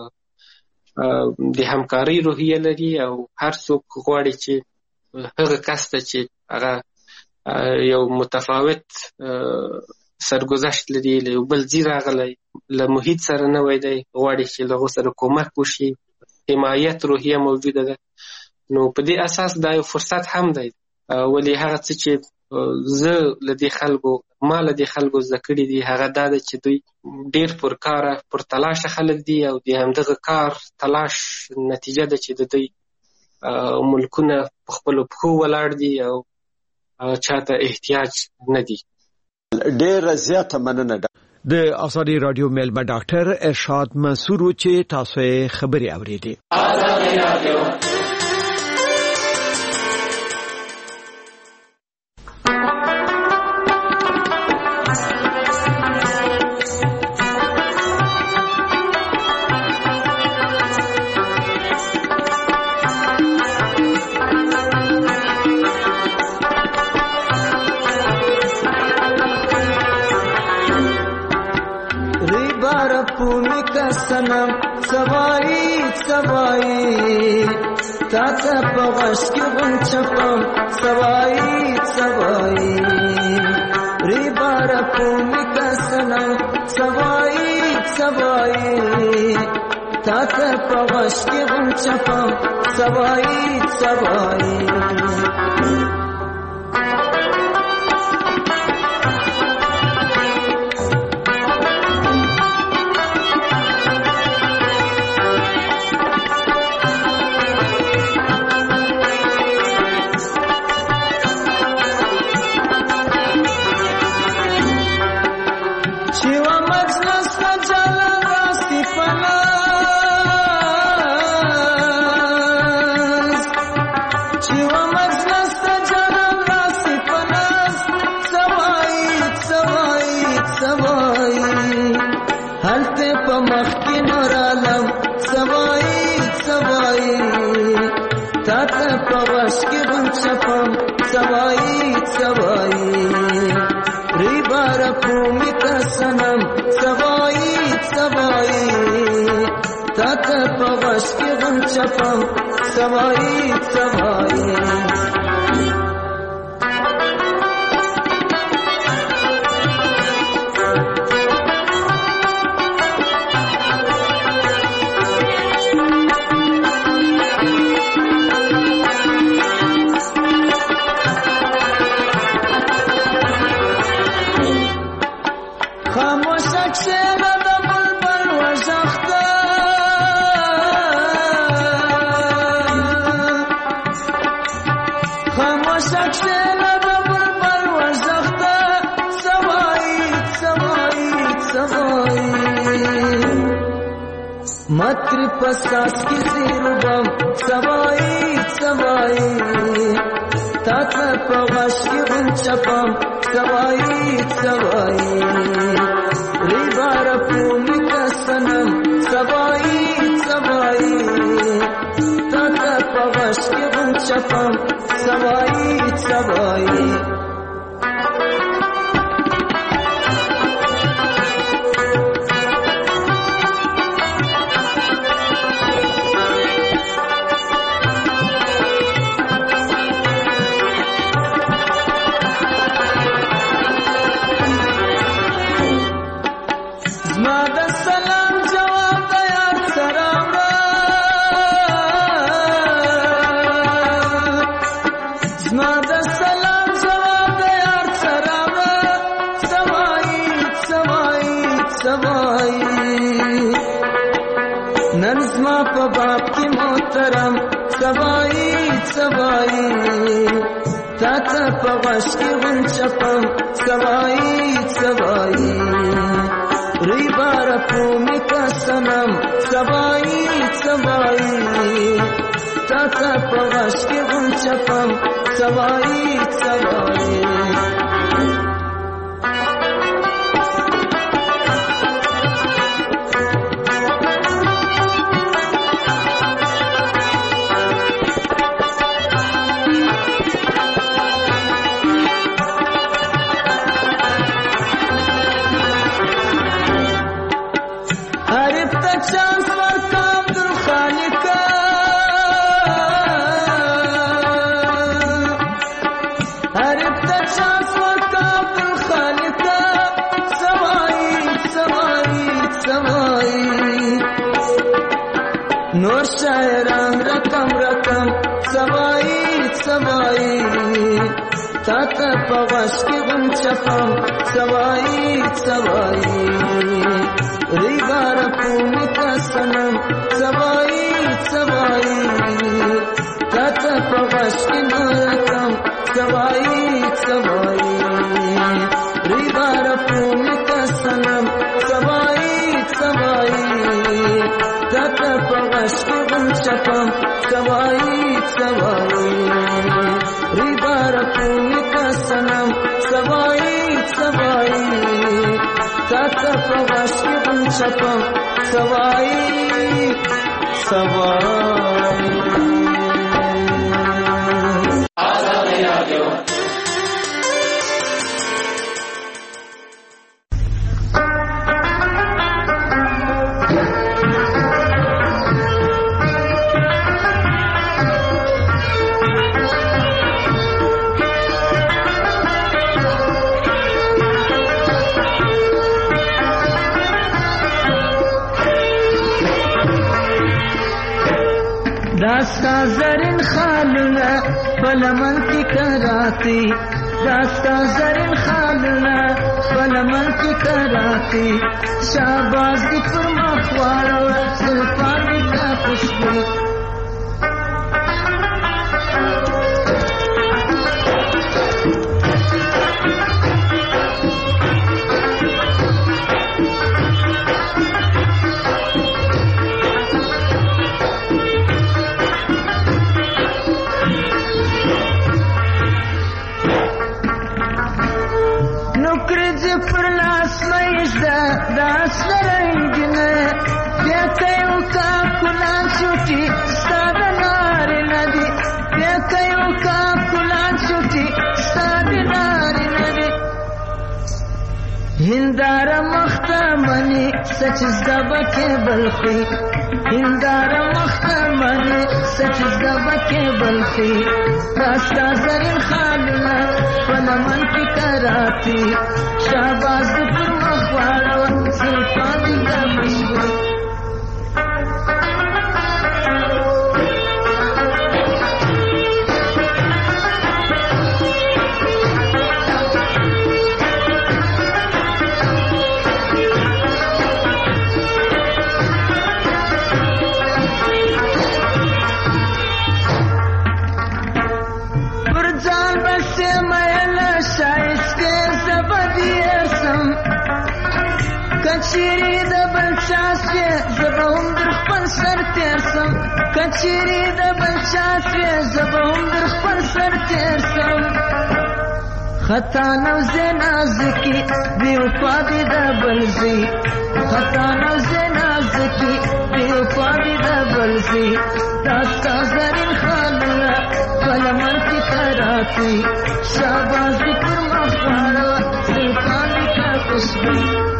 د همکارۍ روحیه لري او هر څوک غواړي چې هغه کس ته چې هغه یو متفاوت سرګذشت لري له یو بل ځای راغلی له محیط سره نوی دی غواړي چې له هغو سره کومک وشي، حمایت روحیه موجوده ده. نو په دې اساس دا یو فرصت هم دی ولې هغه څه چې زه له دې خلکو ما له دې خلکو زده کړي دي هغه دا ده چې دوی ډېر پرکاره پرتلاشه خلک دي او د همدغه کار تلاش نتیجه ده چې د دوی ملکونه په خپلو پښو ولاړ دي او چاته احتیاج نه دي. ډېره زیاته مننه. د آزادي رادیو میلمه ډاکټر ارشاد منصور چې تاسو یې خبري اورېدې. آزادي رادیو سنم سوایی سوایی تاته پغش کی غنچپم سوایی سوایی ری بار کومی کا سنم سوایی سوایی تاته پغش کی غنچپم سوایی سوایی سوایی سوایی ری بار کومی کا سنم سوایی سوایی تاته غش کې غم چپم سوای سوای متر پساس کی زیربم سوای سوای تاتا پغش کی غم چپم سوای سوای ریبار پومی کسنم سوای سوای تاتا پغش کی غم چپم سوای سوای سوای سوای تاتا پغش کی غم چپم سوای سوای ریبار پومی کسنم سوای سوای تاتا پغش کی غم چپم سوای سوای نور شاعران رقم رقم سوای سوای تاتا پغش کی غم چپم سوای سوای ریبار پومی کسنم سوای سوای تاتا پغش کی نورکم سوای سوای ریبار پومی کسنم سوای سوای تاتا پغش کی غم چپم سوای سوای ریبار پومی کسنم سوای سوای تاتا پغش کی غم چپم سوای سوای داستا زرین خالنا فلمن کی کراتی داستا زرین خالنا فلمن کی کراتی شاباز دی پر مخوارو زلفان دی کا خوشبو داس رنگینه بیاکیو کا کلان شوٹی ستاد ناری ندی بیاکیو کا کلان شوٹی ستاد ناری ندی هندار مختا من منی سچ زبکه بلخی هندار مختمنی سچ زبکه بلخی داستا زرین خالنا فلمن کی کراتی شاباز پر مخوارا سلطانی دا مشغول کچری د بل چاسه زبهم در خپل سر تیرسم کچری د بل چاسه زبهم در خپل سر تیرسم خطا نو زنازکی بی وفا دی د بل زی خطا نو زنازکی بی وفا دی د بل زی داستا زرین خالنا فلمن کی تراتی شاباز پر مخوارا سلطانی کا خوشبی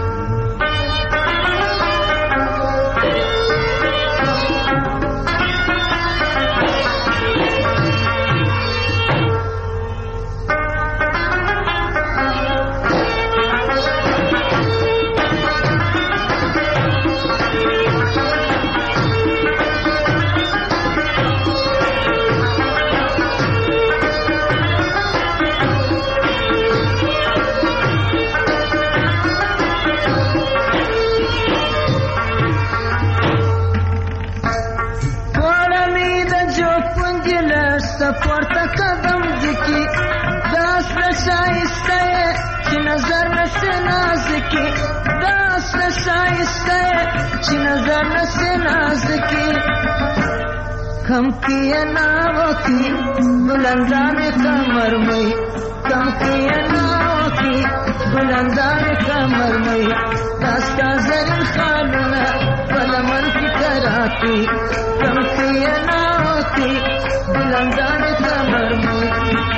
پورته قدم دکی داس نشایسته چې نظر نسه نازکی داس نشایسته چې نظر نسه نازکی کم کیا ناوکی بلندان کمر مئی کم کیا ناوکی بلندان کمر مئی داستا زرین خالنا فلمن کی کراتی کم کیا ناوکی بلندان کمر مئی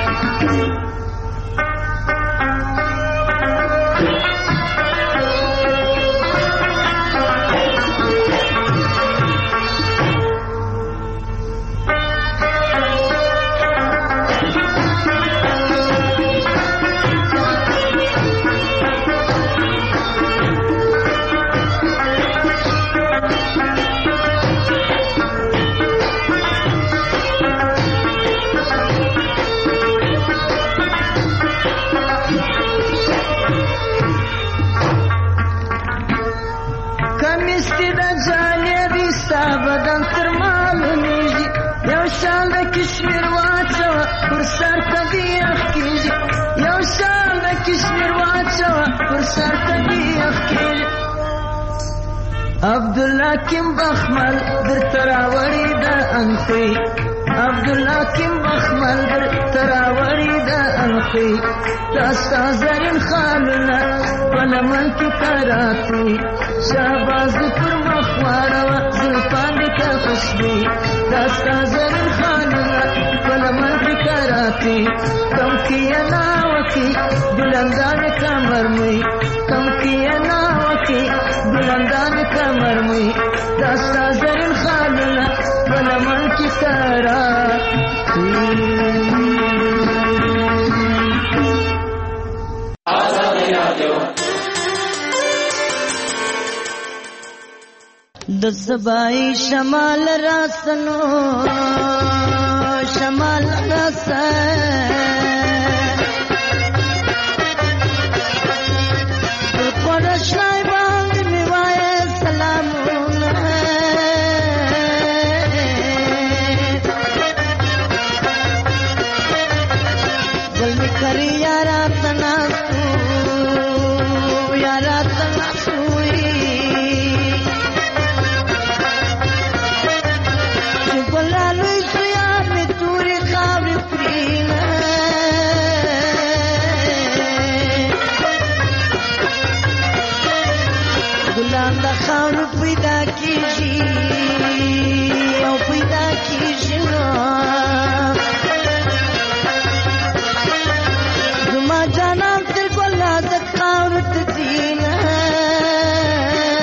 بدن تر معلومیږي یو شال د کشمیر واچو پر سر تبیخ کیږي یو شال د کشمیر واچو پر سر تبیخ کیږي عبدالله کیم بخمل در تراوړی د انخي عبدالله کیم بخمل در تراوړی د انخي داستا زرین خالنا پلمن کی تراتی شهباز پر مخوارا زلفان کا خوشبی داستا زرین خالنا پلمن کی تراتی کم کیا ناوکی بلندان کمر مئی کم کیا ناوکی بلندان کمر مئی داستا زرین خالنا پلمن کی تراتی د زبای شمال راسنو شمال راسن پرشای باندې می وای سلامونه زلمی کری یارا تناسو یارا تناسوی خاور پیدا کیږي او پیدا کیږي نو زما جانان تر ګل د خاور ته دینا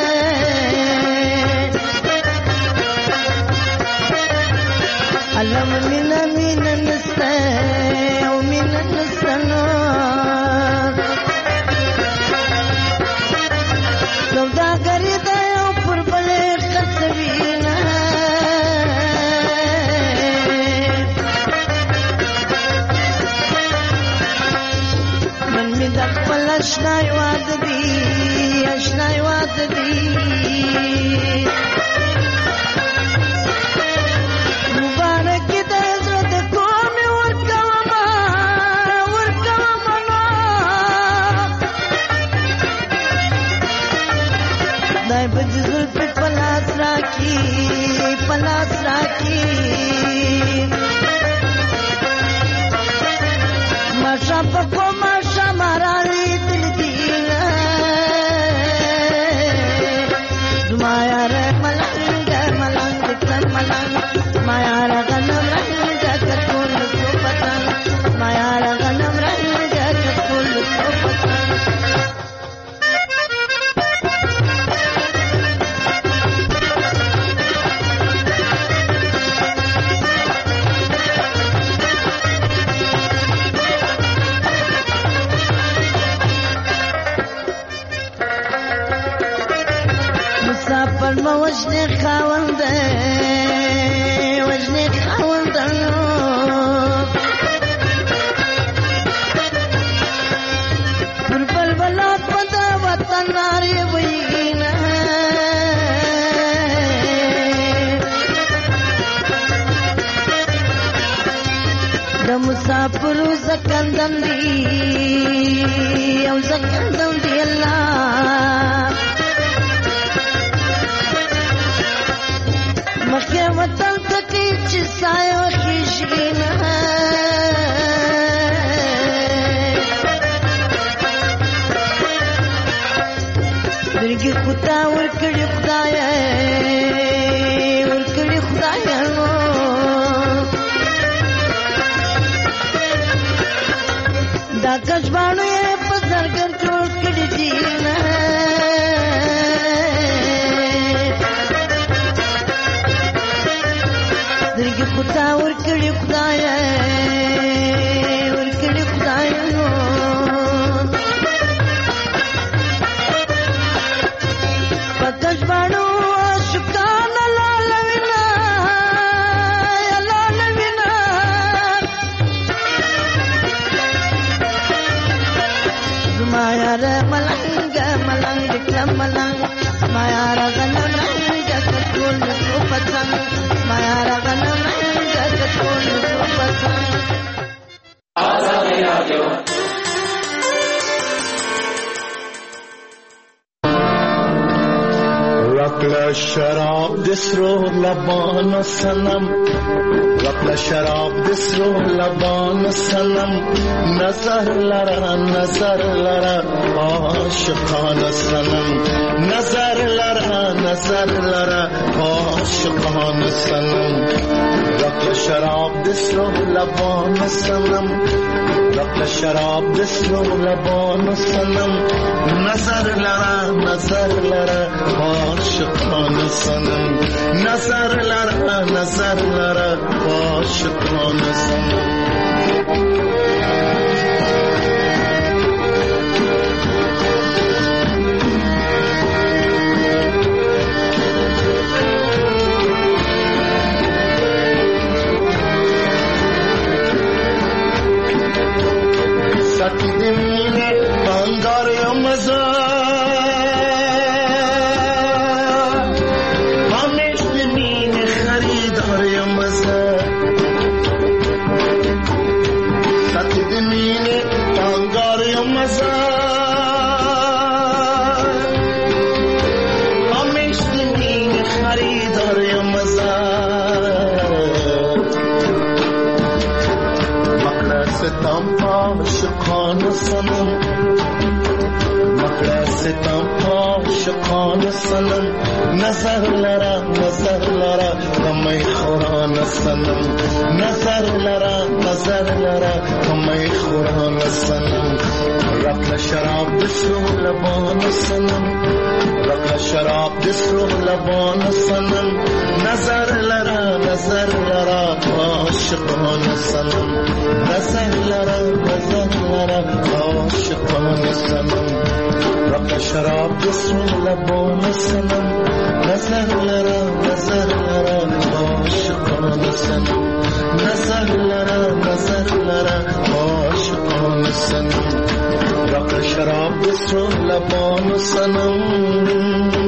آشنای واد دی آشنای واد دی مبارک دې زړه د کوم ورکوما ورکوما دای په زلفې پلاس راکی پلاس راکی ماشا پکو ماشا ماراری دل دینا زمایا رے ملنگ ملنگ کن ملنگ مایا را غنم رنگ کتول سو پتنگ مایا را غنم رنگ کتول سو پتنگ مسافر ما وجني خاوند وجني خاوند پر بلبلا پدا وطن ناری وینا د مسافر زکندم دی او زکندم دی الله مخه وطن تکي چې سایو خېشینا درګي کوتا ورکړي خدای ورکړي خدای نو دا کښبانو یې په زرګر جوړ کړی دی نه درګي خدا ورکړي خدای ورکړي خدای نو پکښ باندې شکان لالوینا لالوینا زمایا ر ملنګ ملنګ کلم ملنګ مایا ر غنم رنګ کټول سو پتنګ مایا ر غنم رنګ کټول سو پتنګ آزادی راډیو رکلا شراب دسرو لبان سنم رکلا شراب دسرو لبان سنم نظر لرا نظر لرا عاشقان سنم نظر لرا نظر لرا عاشقان سنم رکلا شراب دسرو لبان سنم رکلا شراب دسرو لبان سنم نظر لرا نظر لرا عاشقان سنم نظر لرا نظر لرا عاشقان سنم سکی دمینه بانگار یا مزا عاشقان سنم مکړه ستم عاشقان سنم نظر لرا نظر لرا کمای خوران سنم نظر لرا نظر لرا کمای خوران سنم رکلا شراب دسرو لبان سنم رکلا شراب دسرو لبان سنم نظر لرا نظر لرا عاشقان سنم نظر لرا نظر لرا عاشقان سنم رکلا شراب دسرو لبان سنم نظر لرا نظر لرا عاشقان سنم نظر لرا نظر لرا عاشقان سنم رکلا شراب بسرو لبان سنم